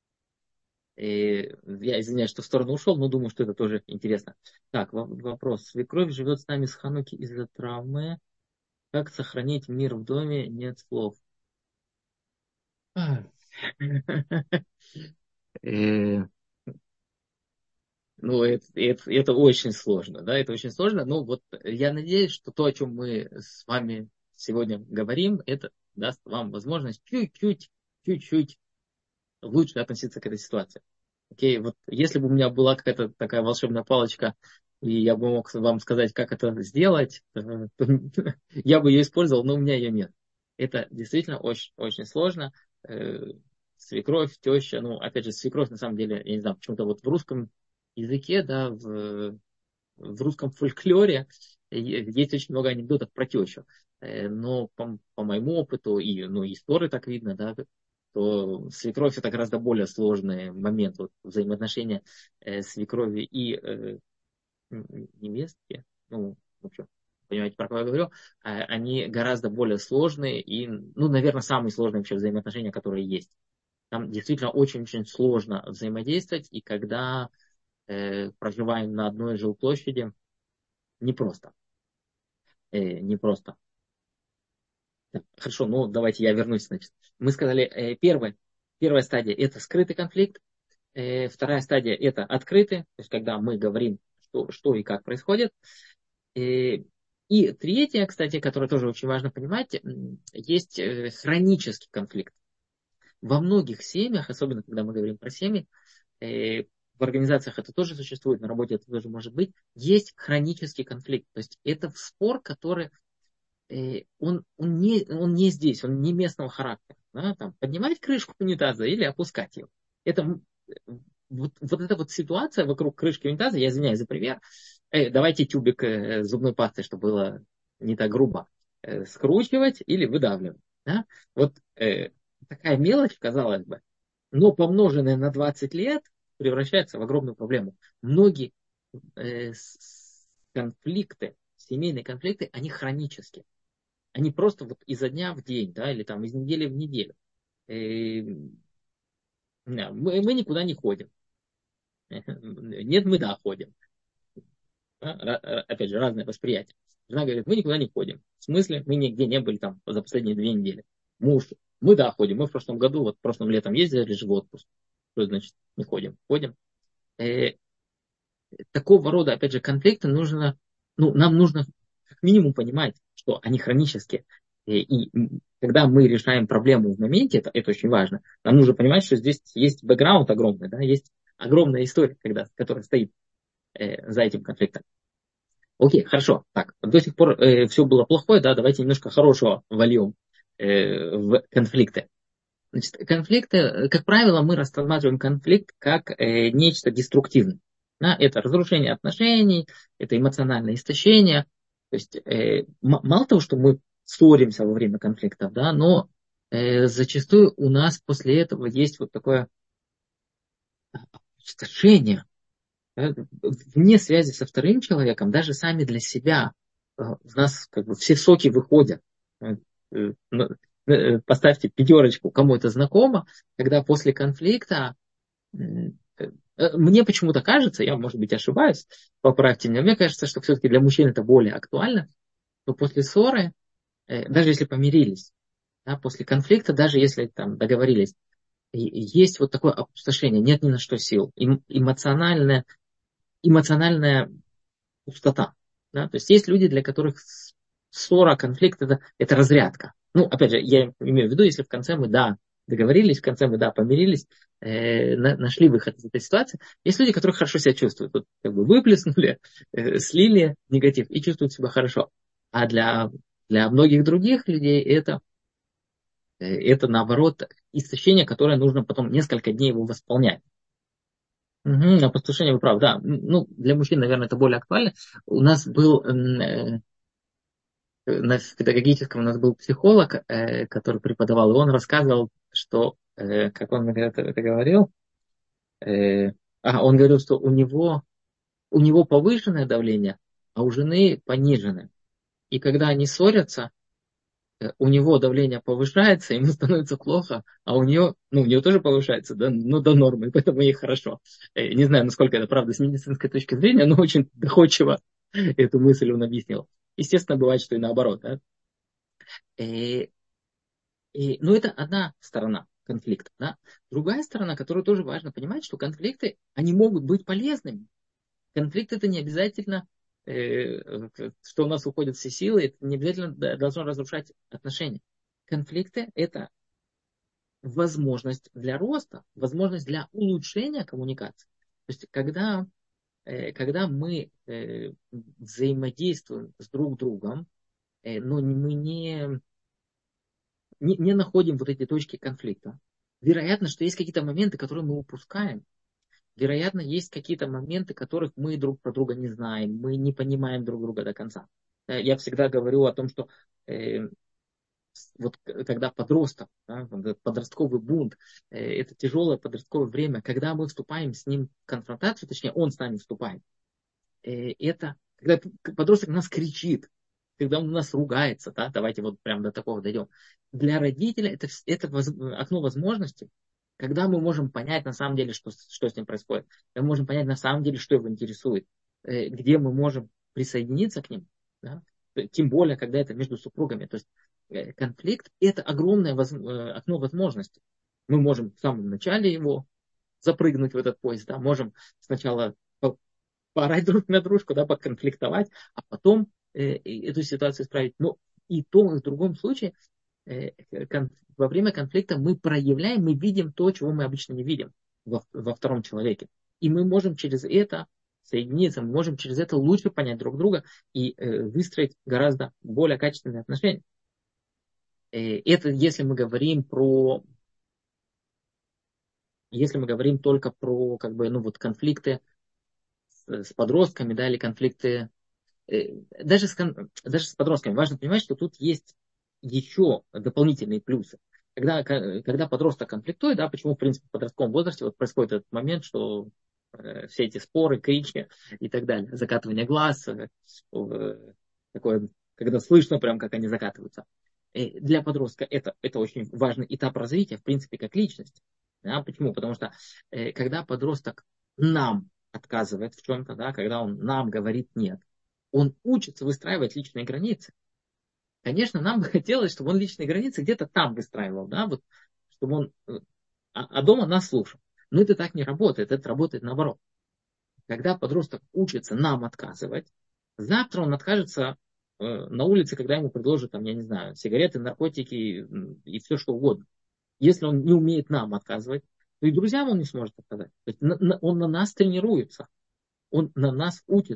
И я извиняюсь, что в сторону ушел, но думаю, что это тоже интересно. Так, вопрос. Свекровь живет с нами с Хануки из-за травмы. Как сохранить мир в доме? Нет слов. Ну, это, это, это очень сложно, да, это очень сложно. Но вот я надеюсь, что то, о чем мы с вами сегодня говорим, это даст вам возможность чуть-чуть, чуть-чуть лучше относиться к этой ситуации. Окей, вот если бы у меня была какая-то такая волшебная палочка, и я бы мог вам сказать, как это сделать, то я бы ее использовал, но у меня ее нет. Это действительно очень, очень сложно. Свекровь, теща, ну, опять же, свекровь, на самом деле, я не знаю, почему-то вот в русском языке, да, в, в русском фольклоре есть очень много анекдотов про тещу. Но по, по моему опыту, и, ну, истории так видно, да, то свекровь это гораздо более сложный момент вот, взаимоотношения э, свекрови и э, невестки. Ну, в общем, понимаете, про кого я говорю, а, они гораздо более сложные и, ну, наверное, самые сложные вообще взаимоотношения, которые есть. Там действительно очень-очень сложно взаимодействовать, и когда э, проживаем на одной жилплощади, непросто. Э, непросто. Хорошо, ну давайте я вернусь, значит. Мы сказали, э, первое, первая стадия это скрытый конфликт, э, вторая стадия это открытый, то есть когда мы говорим, что, что и как происходит. Э, и третья, кстати, которая тоже очень важно понимать, есть э, хронический конфликт. Во многих семьях, особенно когда мы говорим про семьи, э, в организациях это тоже существует, на работе это тоже может быть, есть хронический конфликт. То есть это спор, который Он, он, не, он не здесь, он не местного характера. Да, там, поднимать крышку унитаза или опускать ее. Это, вот, вот эта вот ситуация вокруг крышки унитаза, я извиняюсь за пример, э, давайте тюбик э, зубной пасты, чтобы было не так грубо, э, скручивать или выдавливать. Да? Вот э, такая мелочь, казалось бы, но помноженная на двадцать лет превращается в огромную проблему. Многие э, с, конфликты, семейные конфликты, они хронические. Они просто вот изо дня в день, да, или там из недели в неделю. Мы, мы никуда не ходим. Нет, мы да, ходим. Опять же, разное восприятие. Жена говорит, мы никуда не ходим. В смысле, мы нигде не были там за последние две недели. Муж, мы да, ходим. Мы в прошлом году, вот прошлым летом ездили же в отпуск. Что значит, не ходим? Ходим. Такого рода, опять же, конфликты нужно, ну, нам нужно как минимум понимать, что они хронические. И, и когда мы решаем проблему в моменте, это, это очень важно, нам нужно понимать, что здесь есть бэкграунд огромный, да, есть огромная история, когда, которая стоит э, за этим конфликтом. Окей, хорошо. Так, до сих пор э, все было плохое, да, давайте немножко хорошего вольем э, в конфликты. Значит, конфликты, э, как правило, мы рассматриваем конфликт как э, нечто деструктивное. Да? Это разрушение отношений, это эмоциональное истощение. То есть э, м- мало того, что мы ссоримся во время конфликтов, да, но э, зачастую у нас после этого есть вот такое опустошение, да, вне связи со вторым человеком, даже сами для себя. э, У нас как бы все соки выходят. Э, э, ну, э, Поставьте пятерочку, кому это знакомо, когда после конфликта м, э, э, мне почему-то кажется, я, может быть, ошибаюсь, поправьте меня, мне кажется, что все-таки для мужчин это более актуально, что после ссоры, э, даже если помирились, да, после конфликта, даже если там договорились, и- и есть вот такое опустошение, нет ни на что сил, эм- эмоциональное, эмоциональная пустота. Да? То есть есть люди, для которых с- ссора, конфликт это, это разрядка. Ну, опять же, я имею в виду, если в конце мы, да, договорились, в конце мы, да, помирились, э, на- нашли выход из этой ситуации. Есть люди, которые хорошо себя чувствуют. Вот, как бы выплеснули, э, слили негатив и чувствуют себя хорошо. А для, для многих других людей это, э, это наоборот истощение, которое нужно потом несколько дней его восполнять. Угу, опустошение, вы правы, да. Ну, для мужчин, наверное, это более актуально. У нас был м, э, на педагогическом у нас был психолог, э, который преподавал, и он рассказывал, что, э, как он это, это говорил, э, а, он говорил, что у него, у него повышенное давление, а у жены пониженное. И когда они ссорятся, э, у него давление повышается, ему становится плохо, а у нее, ну, у нее тоже повышается, да, ну, до нормы, поэтому ей хорошо. Э, Не знаю, насколько это правда с медицинской точки зрения, но очень доходчиво эту мысль он объяснил. Естественно, бывает, что и наоборот, да. Э, И, ну, это одна сторона конфликта. Да? Другая сторона, которую тоже важно понимать, что конфликты, они могут быть полезными. Конфликт это не обязательно, э, что у нас уходят все силы, это не обязательно должно разрушать отношения. Конфликты это возможность для роста, возможность для улучшения коммуникации. То есть, когда, э, когда мы э, взаимодействуем с друг другом, э, но мы не не, не находим вот эти точки конфликта. Вероятно, что есть какие-то моменты, которые мы упускаем. Вероятно, есть какие-то моменты, которых мы друг про друга не знаем, мы не понимаем друг друга до конца. Э, Я всегда говорю о том, что э, вот к- когда подросток, да, вот этот подростковый бунт, э, это тяжелое подростковое время, когда мы вступаем с ним в конфронтацию, точнее, он с нами вступает, э, это когда подросток на нас кричит, когда он у нас ругается, да, давайте вот прям до такого дойдем. Для родителя это, вс- это воз- окно возможностей, когда мы можем понять на самом деле, что, с- что с ним происходит, когда мы можем понять на самом деле, что его интересует, э, где мы можем присоединиться к ним, да, Т- тем более, когда это между супругами. То есть э, конфликт– это огромное воз- э, окно возможностей. Мы можем в самом начале его запрыгнуть в этот поезд, да, можем сначала поорать друг на дружку, да, поконфликтовать, а потом э, эту ситуацию исправить. Но и в том, и в другом случае э, кон- во время конфликта мы проявляем, мы видим то, чего мы обычно не видим во, во втором человеке. И мы можем через это соединиться, мы можем через это лучше понять друг друга и э, выстроить гораздо более качественные отношения. Э, это если мы говорим про, если мы говорим только про как бы, ну, вот конфликты с, с подростками, да, или конфликты э, даже с, кон- даже с подростками важно понимать, что тут есть еще дополнительные плюсы. Когда, ко- когда подросток конфликтует, да, почему, в принципе, в подростковом возрасте вот происходит этот момент, что э, все эти споры, крики и так далее, закатывание глаз, э, э, такое, когда слышно прям, как они закатываются. Э, для подростка это, это очень важный этап развития, в принципе, как личность. Да, почему? Потому что э, когда подросток нам отказывает в чем-то, да, когда он нам говорит нет, он учится выстраивать личные границы. Конечно, нам бы хотелось, чтобы он личные границы где-то там выстраивал, да, вот, чтобы он, э, а, а дома нас слушал. Но это так не работает, это работает наоборот. Когда подросток учится нам отказывать, завтра он откажется э, на улице, когда ему предложат, там, я не знаю, сигареты, наркотики и, и все что угодно. Если он не умеет нам отказывать, то и друзьям он не сможет отказать. То есть на- на- он на нас тренируется, он на нас учится.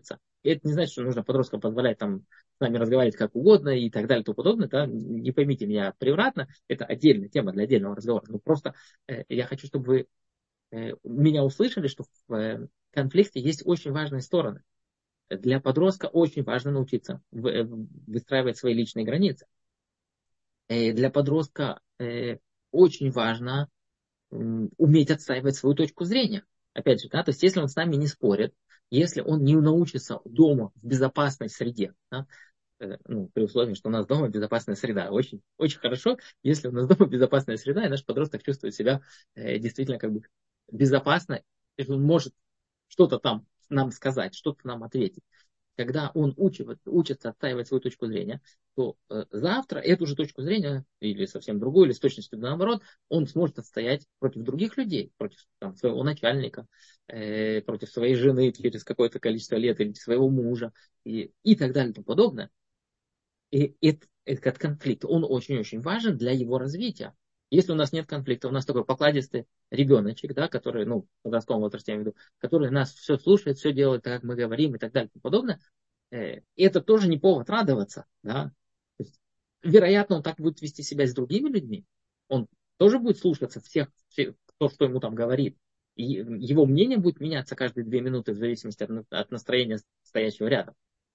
это не значит, что нужно подросткам позволять там с нами разговаривать как угодно и так далее и тому подобное. Да? Не поймите меня превратно, это отдельная тема для отдельного разговора. Но просто э, я хочу, чтобы вы э, меня услышали, что в э, конфликте есть очень важные стороны. Для подростка очень важно научиться в, э, выстраивать свои личные границы. Э, для подростка э, очень важно э, уметь отстаивать свою точку зрения. Опять же, да, то есть если он с нами не спорит, если он не научится дома в безопасной среде, да, э, ну, при условии, что у нас дома безопасная среда, очень, очень хорошо, если у нас дома безопасная среда, и наш подросток чувствует себя э, действительно как бы безопасно, и он может что-то там нам сказать, что-то нам ответить. Когда он учит, учится отстаивать свою точку зрения, то э, завтра эту же точку зрения, или совсем другую, или с точностью наоборот, он сможет отстоять против других людей, против там, своего начальника, э, против своей жены через какое-то количество лет, или своего мужа, и, и так далее и тому подобное. И этот, этот конфликт, он очень-очень важен для его развития. Если у нас нет конфликта, у нас такой покладистый ребеночек, да, который, ну, в подростковом возрасте, я имею в виду, который нас все слушает, все делает, так, как мы говорим и так далее и тому подобное, э, это тоже не повод радоваться. Да? То есть, вероятно, он так будет вести себя с другими людьми. Он тоже будет слушаться всех, всех кто что ему там говорит. И его мнение будет меняться каждые две минуты в зависимости от, от настроения стоящего рядом.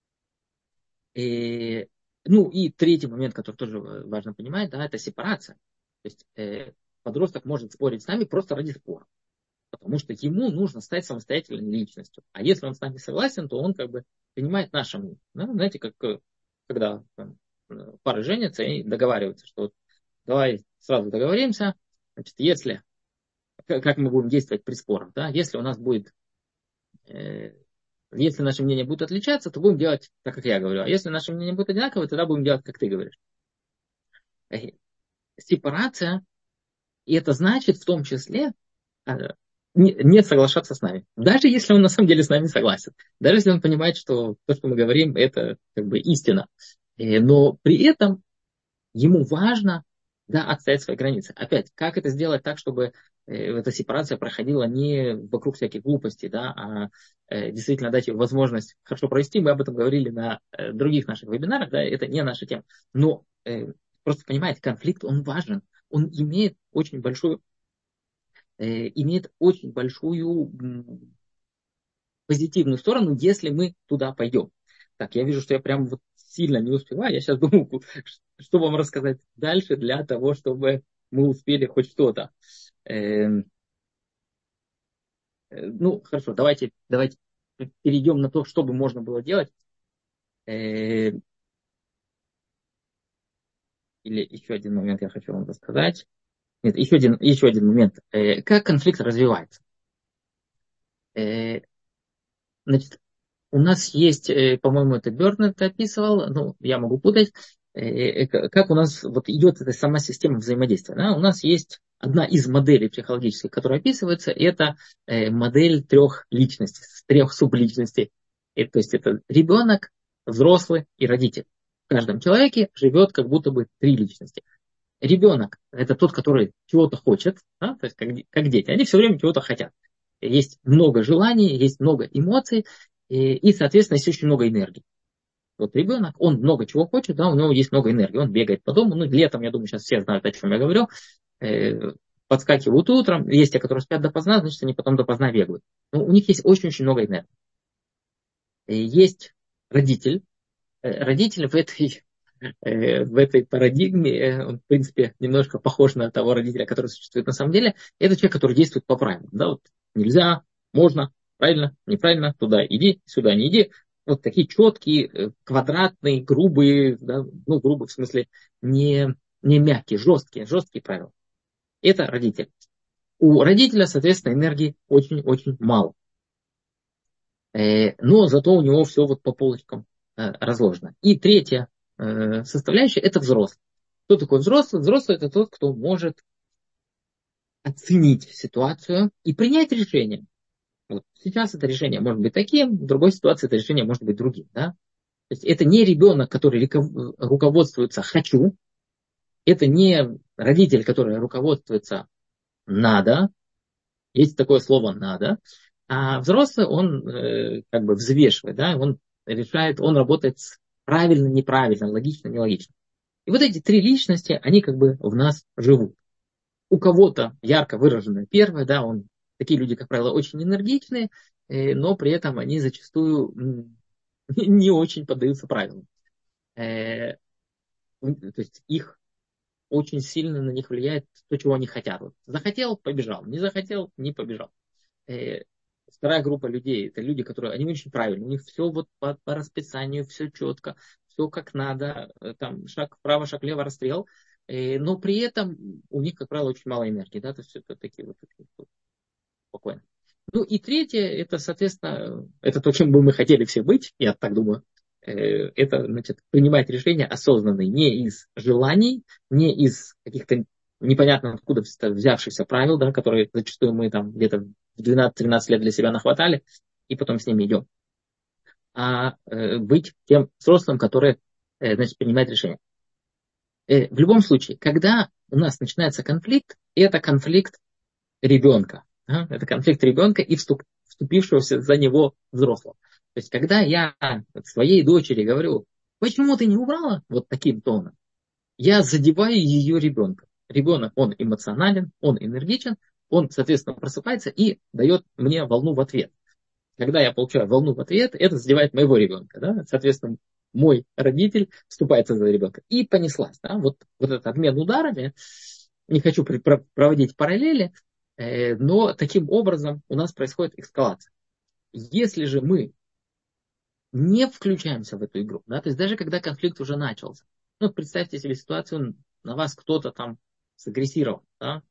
И, ну и третий момент, который тоже важно понимать, да, это сепарация. То есть э, подросток может спорить с нами просто ради спора. Потому что ему нужно стать самостоятельной личностью. А если он с нами согласен, то он как бы принимает наше мнение. Ну, знаете, как когда там, пары женятся и договариваются, что вот, давай сразу договоримся, значит, если, как мы будем действовать при спорах, да, если у нас будет, э, если наши мнения будут отличаться, то будем делать так, как я говорю. А если наши мнения будут одинаковые, тогда будем делать, как ты говоришь. Сепарация, и это значит в том числе не, не соглашаться с нами. Даже если он на самом деле с нами согласен. Даже если он понимает, что то, что мы говорим, это как бы истина. Но при этом ему важно, да, отстоять свои границы. Опять, как это сделать так, чтобы э, эта сепарация проходила не вокруг всяких глупостей, да, а э, действительно дать ей возможность хорошо провести. Мы об этом говорили на э, других наших вебинарах, да, это не наша тема. Но э, просто понимаете, конфликт, он важен. Он имеет очень большую, э, имеет очень большую м, позитивную сторону, если мы туда пойдем. Так, я вижу, что я прям вот сильно не успеваю. Я сейчас думаю, что вам рассказать дальше для того, чтобы мы успели хоть что-то. Эм, э, ну, хорошо, давайте, давайте перейдем на то, что бы можно было делать. Э, или еще один момент я хочу вам рассказать. Нет, еще один, еще один момент. Э, как конфликт развивается? Э, значит, у нас есть, э, по-моему, это Бернет описывал, ну, я могу путать, э, как у нас вот идет эта сама система взаимодействия. Да? У нас есть одна из моделей психологических, которая описывается, это э, модель трех личностей, трех субличностей. И, то есть это ребенок, взрослый и родитель. В каждом человеке живет как будто бы три личности. Ребенок – это тот, который чего-то хочет, да? То есть как, как дети, они все время чего-то хотят. Есть много желаний, есть много эмоций, и, и, соответственно, есть очень много энергии. Вот ребенок, он много чего хочет, да, у него есть много энергии, он бегает по дому, ну, летом, я думаю, сейчас все знают, о чем я говорю, э, подскакивают утром, есть те, которые спят допоздна, значит, они потом допоздна бегают. Но у них есть очень-очень много энергии. И есть родитель, э, родитель в этой, э, в этой парадигме, э, он, в принципе, немножко похож на того родителя, который существует на самом деле, это человек, который действует по правилам, да, вот нельзя, можно, правильно, неправильно, туда иди, сюда не иди. Вот такие четкие, квадратные, грубые, да, ну, грубые в смысле не, не мягкие, жесткие, жесткие правила. Это родитель. У родителя, соответственно, энергии очень-очень мало. Но зато у него все вот по полочкам разложено. И третья составляющая – это взрослый. Кто такой взрослый? Взрослый – это тот, кто может оценить ситуацию и принять решение. Вот сейчас это решение может быть таким, в другой ситуации это решение может быть другим. Да? То есть это не ребенок, который руководствуется «хочу», это не родитель, который руководствуется «надо», есть такое слово «надо», а взрослый, он э, как бы взвешивает, да? Он решает, он работает с правильно, неправильно, логично, нелогично. И вот эти три личности, они как бы в нас живут. У кого-то ярко выраженная первая, да, он, такие люди, как правило, очень энергичные, э, но при этом они зачастую м, не очень поддаются правилам. Э, то есть их очень сильно на них влияет то, чего они хотят. Вот захотел — побежал, не захотел — не побежал. Э, вторая группа людей — это люди, которые, они очень правильные, у них все вот по, по расписанию, все четко, все как надо, э, там шаг вправо, шаг влево, расстрел, э, но при этом у них, как правило, очень мало энергии, да, то есть это такие вот, вот, вот спокойно. Ну и третье, это, соответственно, это то, чем бы мы хотели все быть, я так думаю. Э, это, значит, принимать решения осознанные, не из желаний, не из каких-то непонятно откуда взявшихся правил, да, которые зачастую мы там где-то в двенадцать-тринадцать лет для себя нахватали, и потом с ними идем. А э, быть тем взрослым, который, э, значит, принимает решения. Э, в любом случае, когда у нас начинается конфликт, это конфликт ребенка. Да? Это конфликт ребенка и вступ, вступившегося за него взрослого. То есть, когда я своей дочери говорю: почему ты не убрала вот таким тоном, я задеваю ее ребенка. Ребенок, он эмоционален, он энергичен, он, соответственно, просыпается и дает мне волну в ответ. Когда я получаю волну в ответ, это задевает моего ребенка. Да? Соответственно, мой родитель вступается за ребенка. И понеслась. Да? Вот, вот этот обмен ударами, не хочу проводить параллели, э, но таким образом у нас происходит эскалация. Если же мы не включаемся в эту игру, да, то есть даже когда конфликт уже начался, ну, представьте себе ситуацию, на вас кто-то там сагрессировал, да,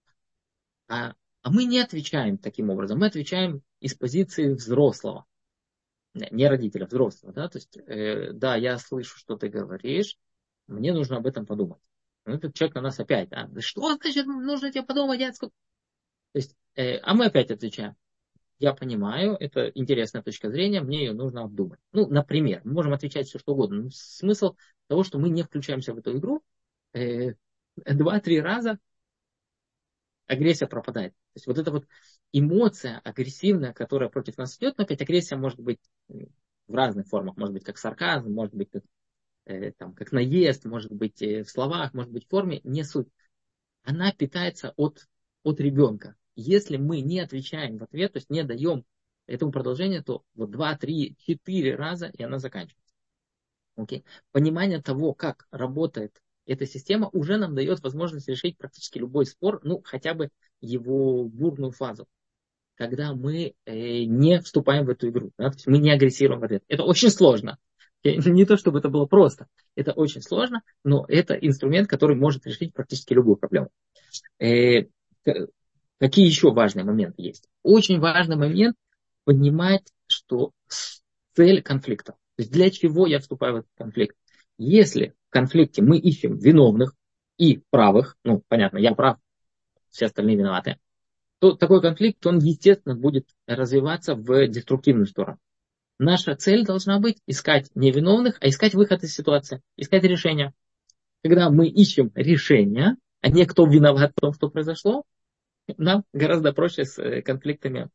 а, а мы не отвечаем таким образом, мы отвечаем из позиции взрослого, не родителя, взрослого, да, то есть, э, да, я слышу, что ты говоришь, мне нужно об этом подумать. Ну, этот человек на нас опять, да, да что значит нужно тебе подумать, дядька? То есть, э, а мы опять отвечаем: я понимаю, это интересная точка зрения, мне ее нужно обдумать. Ну, например, мы можем отвечать все, что угодно. Но смысл того, что мы не включаемся в эту игру, э, два-три раза агрессия пропадает. То есть вот эта вот эмоция агрессивная, которая против нас идет, но опять агрессия может быть в разных формах. Может быть как сарказм, может быть как, э, там, как наезд, может быть э, в словах, может быть в форме, не суть. Она питается от, от ребенка. Если мы не отвечаем в ответ, то есть не даем этому продолжение, то вот два, три, четыре раза, и она заканчивается. Окей? Понимание того, как работает эта система, уже нам дает возможность решить практически любой спор, ну, хотя бы его бурную фазу, когда мы э, не вступаем в эту игру, да? То есть мы не агрессируем в ответ. Это очень сложно. Не то, чтобы это было просто. Это очень сложно, но это инструмент, который может решить практически любую проблему. Э, какие еще важные моменты есть? Очень важный момент — понимать, что цель конфликта. То есть для чего я вступаю в этот конфликт? Если в конфликте мы ищем виновных и правых, ну, понятно, я прав, все остальные виноваты, то такой конфликт, он, естественно, будет развиваться в деструктивную сторону. Наша цель должна быть искать не виновных, а искать выход из ситуации, искать решение. Когда мы ищем решение, а не кто виноват в том, что произошло, нам гораздо проще с конфликтами,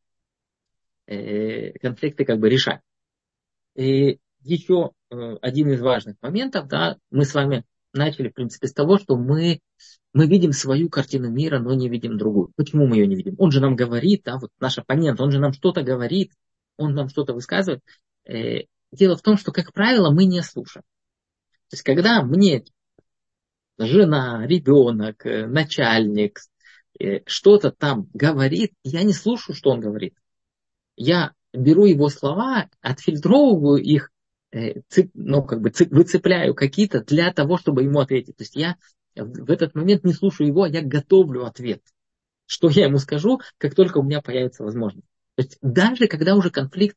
конфликты как бы решать. И еще один из важных моментов, да, мы с вами начали, в принципе, с того, что мы, мы видим свою картину мира, но не видим другую. Почему мы ее не видим? Он же нам говорит, да, вот наш оппонент, он же нам что-то говорит, он нам что-то высказывает. Дело в том, что, как правило, мы не слушаем. То есть, когда мне жена, ребенок, начальник что-то там говорит, я не слушаю, что он говорит. Я беру его слова, отфильтровываю их, ну, как бы выцепляю какие-то для того, чтобы ему ответить. То есть я в этот момент не слушаю его, я готовлю ответ. Что я ему скажу, как только у меня появится возможность. То есть даже когда уже конфликт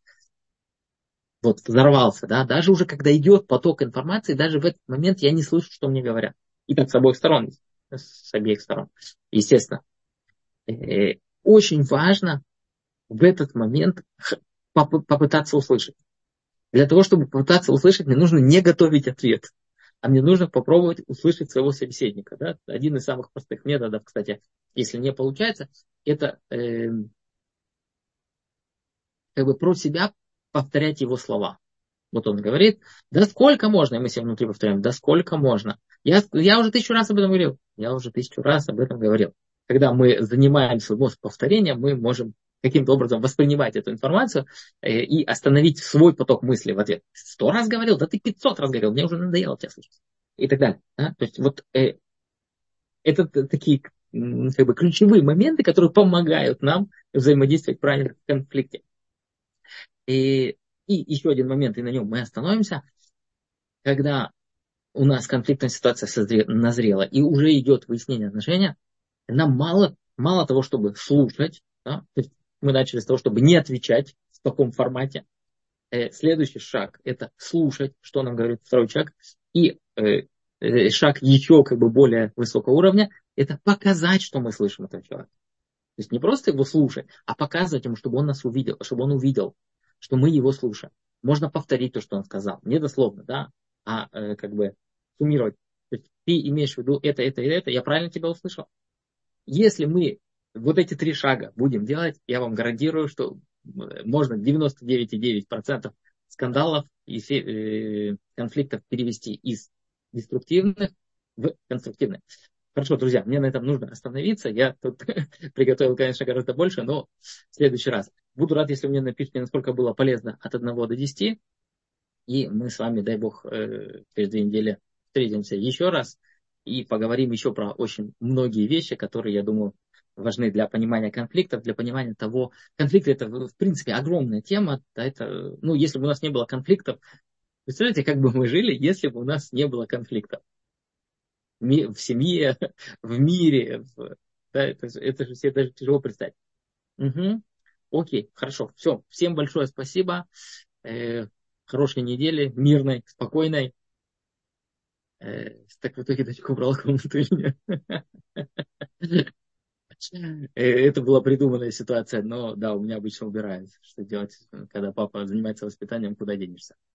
вот взорвался, да, даже уже когда идет поток информации, даже в этот момент я не слышу, что мне говорят. И так с обоих сторон, с обеих сторон, естественно. Очень важно в этот момент попытаться услышать. Для того, чтобы попытаться услышать, мне нужно не готовить ответ, а мне нужно попробовать услышать своего собеседника. Да? Один из самых простых методов, кстати, если не получается, это э, как бы про себя повторять его слова. Вот он говорит, да сколько можно, и мы себе внутри повторяем, да сколько можно. Я, я уже тысячу раз об этом говорил, я уже тысячу раз об этом говорил. Когда мы занимаем свой мозг повторением, мы можем каким-то образом воспринимать эту информацию э, и остановить свой поток мысли в ответ. Сто раз говорил, да ты пятьсот раз говорил, мне уже надоело тебя слушать. И так далее. Да? То есть вот э, это такие как бы, ключевые моменты, которые помогают нам взаимодействовать правильно в конфликте. И, и еще один момент, и на нем мы остановимся, когда у нас конфликтная ситуация созре- назрела, и уже идет выяснение отношения, нам мало, мало того, чтобы слушать, да, то есть мы начали с того, чтобы не отвечать в таком формате. Э, следующий шаг – это слушать, что нам говорит второй человек, и э, э, шаг еще как бы более высокого уровня – это показать, что мы слышим этого человека. То есть не просто его слушать, а показывать ему, чтобы он нас увидел, чтобы он увидел, что мы его слушаем. Можно повторить то, что он сказал. Не дословно, да, а э, как бы суммировать. То есть ты имеешь в виду это, это и это, я правильно тебя услышал? Если мы вот эти три шага будем делать, я вам гарантирую, что можно девяносто девять целых девять десятых процента скандалов и э, конфликтов перевести из деструктивных в конструктивных. Хорошо, друзья, мне на этом нужно остановиться. Я тут приготовил, конечно, гораздо больше, но в следующий раз. Буду рад, если вы мне напишите, насколько было полезно от одного до десяти. И мы с вами, дай бог, э, через две недели встретимся еще раз и поговорим еще про очень многие вещи, которые, я думаю, важны для понимания конфликтов, для понимания того... Конфликты — это, в принципе, огромная тема. Да, это, ну, если бы у нас не было конфликтов, представляете, как бы мы жили, если бы у нас не было конфликтов? В семье, в мире. В, да, это, это же себе даже тяжело представить. Угу. Окей, хорошо. Все. Всем большое спасибо. Э, хорошей недели, мирной, спокойной. Э, так в итоге дочка убрала комнату или нет? Э, это была придуманная ситуация, но да, у меня обычно убирают. Что делать, когда папа занимается воспитанием, куда денешься?